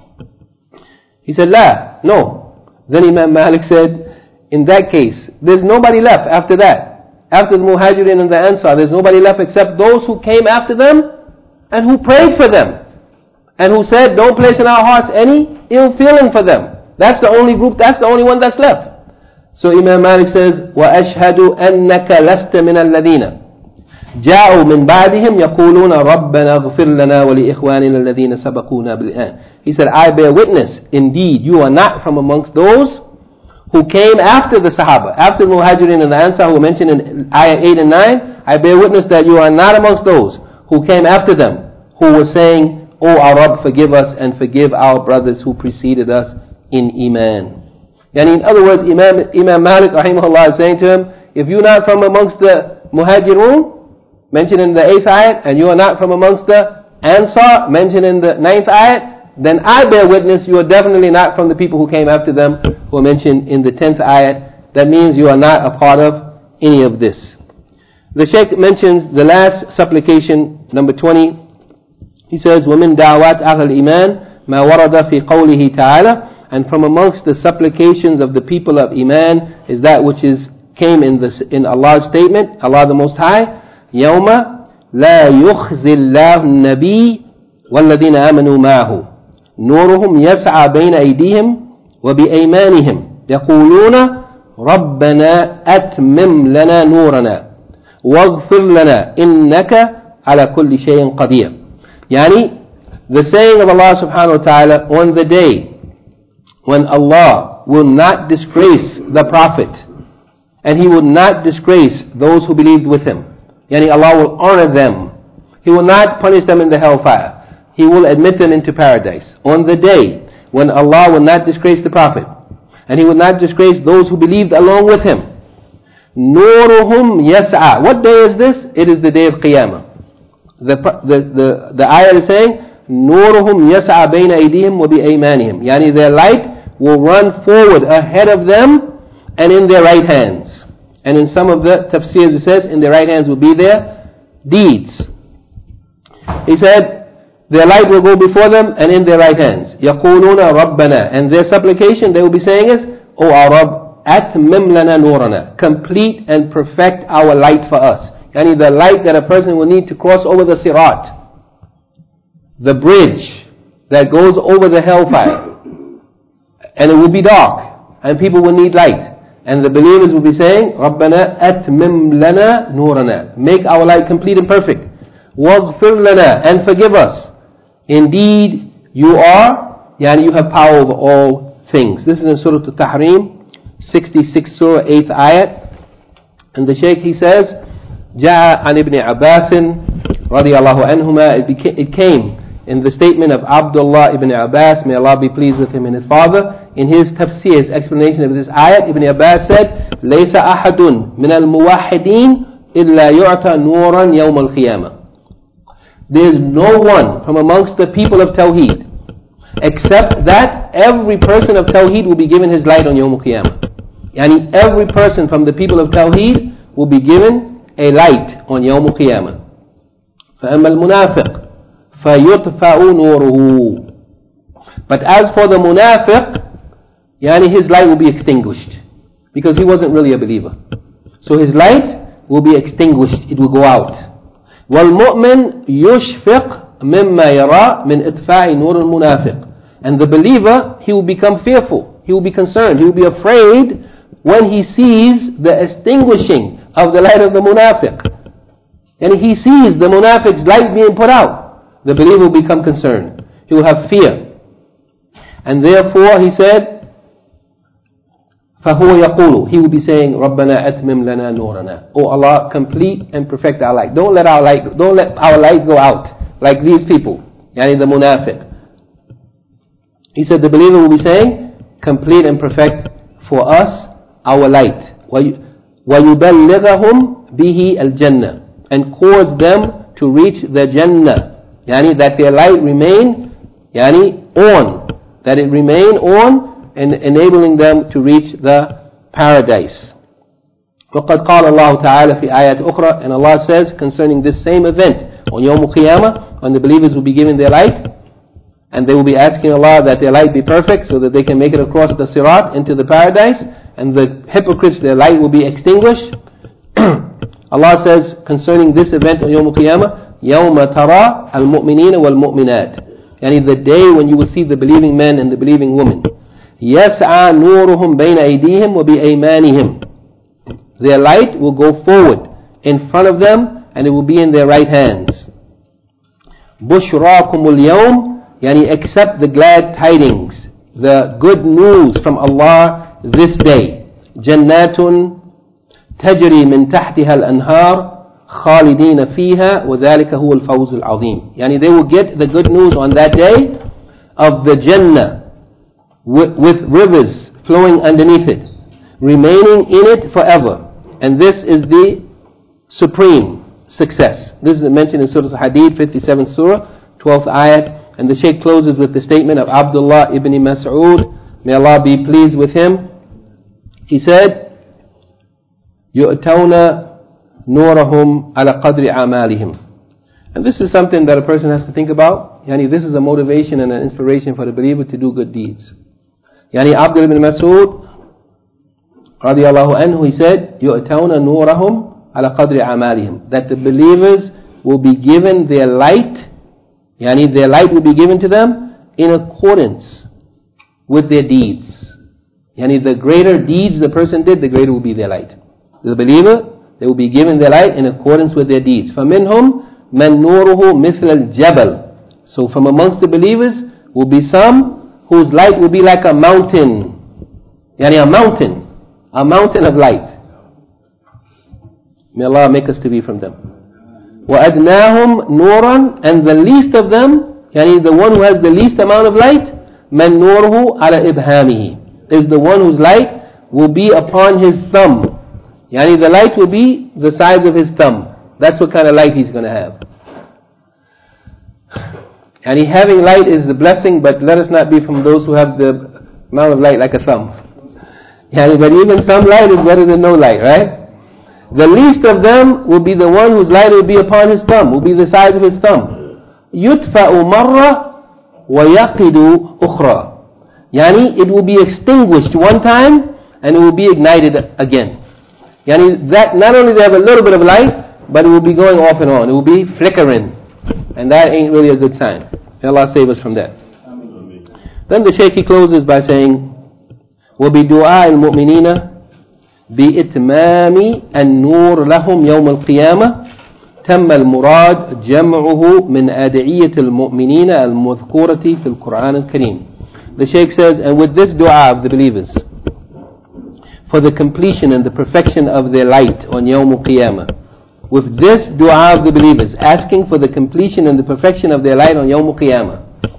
He said, La, no. Then Imam Malik said, in that case, there's nobody left after that. After the Muhajirin and the Ansar, there's nobody left except those who came after them and who prayed for them. And who said, don't place in our hearts any ill feeling for them. That's the only group, that's the only one that's left. So Imam Malik says, وَأَشْهَدُ أَنَّكَ لَسْتَ مِنَ الَّذِينَ جَاءُوا مِنْ بَعْدِهِمْ يَقُولُونَ رَبَّنَا اغْفِرْ لَنَا وَلِإِخْوَانِنَا الَّذِينَ سَبَقُونَا بِالْإِيمَانِ. He said, I bear witness, indeed, you are not from amongst those who came after the Sahaba, after the Muhajirin and the Ansar who were mentioned in ayah 8 and 9. I bear witness that you are not amongst those who came after them, who were saying, O our Rabb, forgive us and forgive our brothers who preceded us in Iman. In other words, Imam Malik rahimahullah is saying to him, if you're not from amongst the Muhajirun, mentioned in the 8th ayat, and you are not from amongst the Ansar, mentioned in the 9th ayat, then I bear witness you are definitely not from the people who came after them, who are mentioned in the 10th ayat. That means you are not a part of any of this. The Shaykh mentions the last supplication, number 20. He says, وَمِن دَعْوَاتْ أَهْلِ الْإِيمَانِ مَا وَرَدَ فِي قَوْلِهِ تَعَالَى. And from amongst the supplications of the people of Iman is that which came in Allah's statement, Allah the Most High, يَوْمَ لَا يُخْزِ اللَّهُ النَّبِيِّ وَالَّذِينَ آمَنُوا مَعَهُ نُورُهُمْ يَسْعَى بَيْنَ أَيْدِيهِمْ وَبِأَيْمَانِهِمْ يَقُولُونَ رَبَّنَا أَتْمِمْ لَنَا نُورَنَا وَاغْفِرْ لَنَا إِنَّكَ عَلَى كُلِّ شَيْءٍ قَدِيرٌ. The saying of Allah subhanahu wa ta'ala on the day when Allah will not disgrace the Prophet and He will not disgrace those who believed with him. Allah will honor them. He will not punish them in the hellfire. He will admit them into paradise. On the day when Allah will not disgrace the Prophet and He will not disgrace those who believed along with him. Nuruhum yas'a. What day is this? It is the day of Qiyamah. The ayah is saying, Nuruhum yas'a bayna aydihim wa bi'aymanihim. Their light will run forward ahead of them and in their right hands. And in some of the tafsirs it says, in their right hands will be their deeds. He said, their light will go before them and in their right hands. يَقُولُونَ رَبَّنَا. And their supplication they will be saying is, O our Rabb, أَتْمِمْ لَنَا نُورَنَا. Complete and perfect our light for us. The light that a person will need to cross over the sirat, the bridge that goes over the hellfire, and it will be dark, and people will need light, and the believers will be saying, رَبَّنَا أَتْمِمْ لَنَا نُورَنَا. Make our light complete and perfect. وَاغْفِرْ لَنَا. And forgive us. Indeed, you are, you have power over all things. This is in Surah Al-Tahrim, 66 Surah, 8th ayat. And the Shaykh, he says, جاء عن ابن عباس رضي الله عنهما. It came in the statement of Abdullah ibn Abbas, may Allah be pleased with him and his father, in his tafsir, his explanation of this ayat. Ibn Abbas said, ليس أحد من الموحدين إلا يعطى نورا يوم القيامة. There is no one from amongst the people of Tawheed except that every person of Tawheed will be given his light on Yawm al-Qiyamah. Every person from the people of Tawheed will be given a light on Yawm al-Qiyamah. فَأَمَّا الْمُنَافِقُ فَيُطْفَأُ نُورُهُ. But as for the munafiq, his light will be extinguished because he wasn't really a believer. So his light will be extinguished, it will go out. وَالْمُؤْمِنُ يُشْفِقُ مِمَّا يَرَى مِنْ إِطْفَاءِ نُورِ الْمُنَافِقِ. And the believer, he will become fearful, he will be concerned, he will be afraid when he sees the extinguishing of the light of the munafiq. And he sees the munafiq's light being put out, the believer will become concerned. He will have fear. And therefore he said, فَهُوَ يَقُولُ, he will be saying, رَبَّنَا أَتْمِمْ لَنَا نُورَنَا, Oh Allah, complete and perfect our light. Don't let our light go out like these people, yani the munafiq. He said the believer will be saying, complete and perfect for us our light. وَيُبَلِّغَهُمْ بِهِ الْجَنَّةِ, and cause them to reach the Jannah, yani that their light remain on, that it remain on, and enabling them to reach the paradise. وَقَدْ قَالَ اللَّهُ تَعَالَى فِي آيَاتِ أُخْرَى, and Allah says concerning this same event on Yawm al-Qiyamah, when the believers will be given their light, and they will be asking Allah that their light be perfect so that they can make it across the Sirat into the paradise, and the hypocrites, their light will be extinguished. Allah says concerning this event on Yawm al-Qiyamah, يَوْمَ تَرَى الْمُؤْمِنِينَ وَالْمُؤْمِنَاتِ, yani the day when you will see the believing men and the believing women. يَسْعَى نُورُهُمْ بَيْنَ أَيْدِيهِمْ وَبِأَيْمَانِهِمْ, their light will go forward in front of them and it will be in their right hands. بُشْرَاكُمُ الْيَوْمِ, yani accept the glad tidings, the good news from Allah this day. جَنَّاتٌ تَجْرِي مِنْ تَحْتِهَا الْأَنْهَارِ خَالِدِينَ فِيهَا وَذَلِكَ هُوَ الْفَوْزُ الْعَظِيمُ, yani they will get the good news on that day of the Jannah, with rivers flowing underneath it, remaining in it forever. And this is the supreme success. This is mentioned in Surah Al-Hadid, 57th Surah, 12th ayat. And the Shaykh closes with the statement of Abdullah ibn Mas'ud, may Allah be pleased with him. He said, يُؤْتَوْنَ نُورَهُمْ عَلَى قَدْرِ أَعْمَالِهِمْ. And this is something that a person has to think about. Yani this is a motivation and an inspiration for the believer to do good deeds. Yani Abdullah ibn Mas'ud radiyallahu anhu, he said, يُؤْتَوْنَ نُورَهُمْ عَلَى قَدْرِ أَعْمَالِهِمْ, that the believers will be given their light, yani their light will be given to them in accordance with their deeds. Yani the greater deeds the person did, the greater will be their light. The believer, they will be given their light in accordance with their deeds. فَمِنْهُمْ مَنْ نُورُهُ مِثْلَ الْجَبَلِ, so from amongst the believers will be some whose light will be like a mountain, yani a mountain of light. May Allah make us to be from them. وَأَدْنَاهُمْ نُورًا, and the least of them, yani the one who has the least amount of light, مَنْ نُورُهُ عَلَى إِبْهَامِهِ, is the one whose light will be upon his thumb. Yani the light will be the size of his thumb. That's what kind of light he's going to have. And having light is a blessing, but let us not be from those who have the amount of light like a thumb. But even some light is better than no light, right? The least of them will be the one whose light will be upon his thumb, will be the size of his thumb. يُطْفَأُ مَرَّةً وَيَقِدُ أُخْرَى, yani it will be extinguished one time and it will be ignited again. Yani that not only they have a little bit of light, but it will be going off and on. It will be flickering. And that ain't really a good sign. May Allah save us from that. Amen. Then the Shaykh he closes by saying, وَبِدُعَاءِ الْمُؤْمِنِينَ بِإِتْمَامِ النُّورِ لَهُمْ يَوْمَ الْقِيَامَةِ تَمَّ الْمُرَادِ جَمْعُهُ مِنْ أَدْعِيَّةِ الْمُؤْمِنِينَ الْمُذْكُورَةِ فِي الْقُرْآنِ الْكَرِيمِ. The Shaykh says, and with this dua of the believers, for the completion and the perfection of their light on Yawm al-Qiyamah, with this dua of the believers, asking for the completion and the perfection of their light on Yawm al-Qiyamah,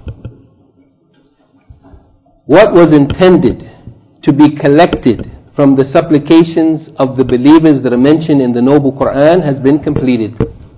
what was intended to be collected from the supplications of the believers that are mentioned in the Noble Quran has been completed.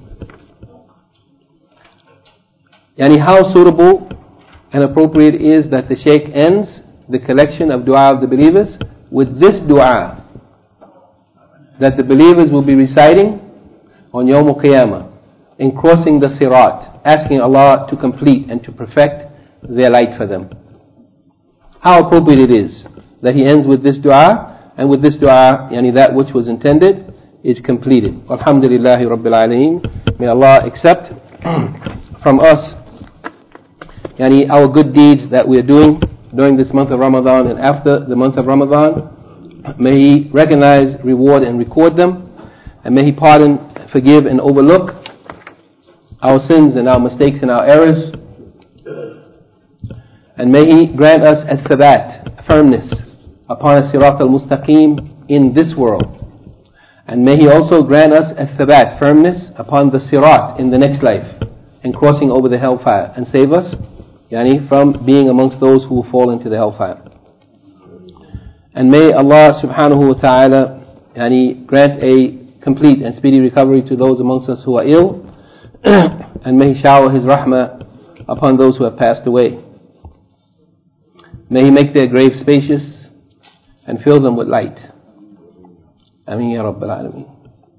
Yani how suitable and appropriate is that the Shaykh ends the collection of dua of the believers with this dua that the believers will be reciting on Yawm al-Qiyamah in crossing the Sirat, asking Allah to complete and to perfect their light for them. How appropriate it is that he ends with this dua, and with this dua, yani that which was intended is completed. Alhamdulillahi Rabbil Alameen. May Allah accept from us yani our good deeds that we are doing during this month of Ramadan and after the month of Ramadan. May He recognize, reward and record them, and may He pardon, forgive and overlook our sins and our mistakes and our errors. And may He grant us al-thabat, firmness, upon a sirat al-mustaqim in this world. And may He also grant us al-thabat, firmness, upon the sirat in the next life, and crossing over the hellfire, and save us from being amongst those who will fall into the hellfire. And may Allah subhanahu wa ta'ala grant a complete and speedy recovery to those amongst us who are ill, and may He shower His rahmah upon those who have passed away. May He make their graves spacious and fill them with light. Ameen ya Rabbil Alameen.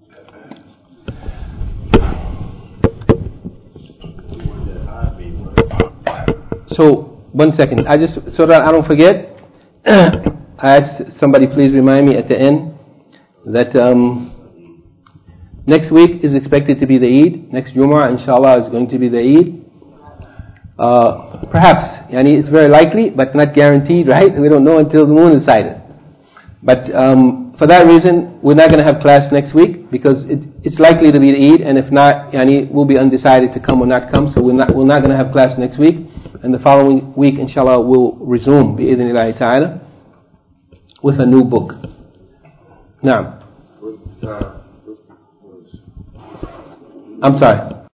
So, 1 second. So that I don't forget, I asked somebody please remind me at the end that next week is expected to be the Eid. Next Jumu'ah, inshallah, is going to be the Eid. Perhaps, it's very likely, but not guaranteed, right? We don't know until the moon is sighted. But for that reason, we're not going to have class next week because it's likely to be the Eid, and if not, we'll be undecided to come or not come. So we're not going to have class next week, and the following week, inshallah, we'll resume bi'idhnillahi ta'ala with a new book. Now, I'm sorry.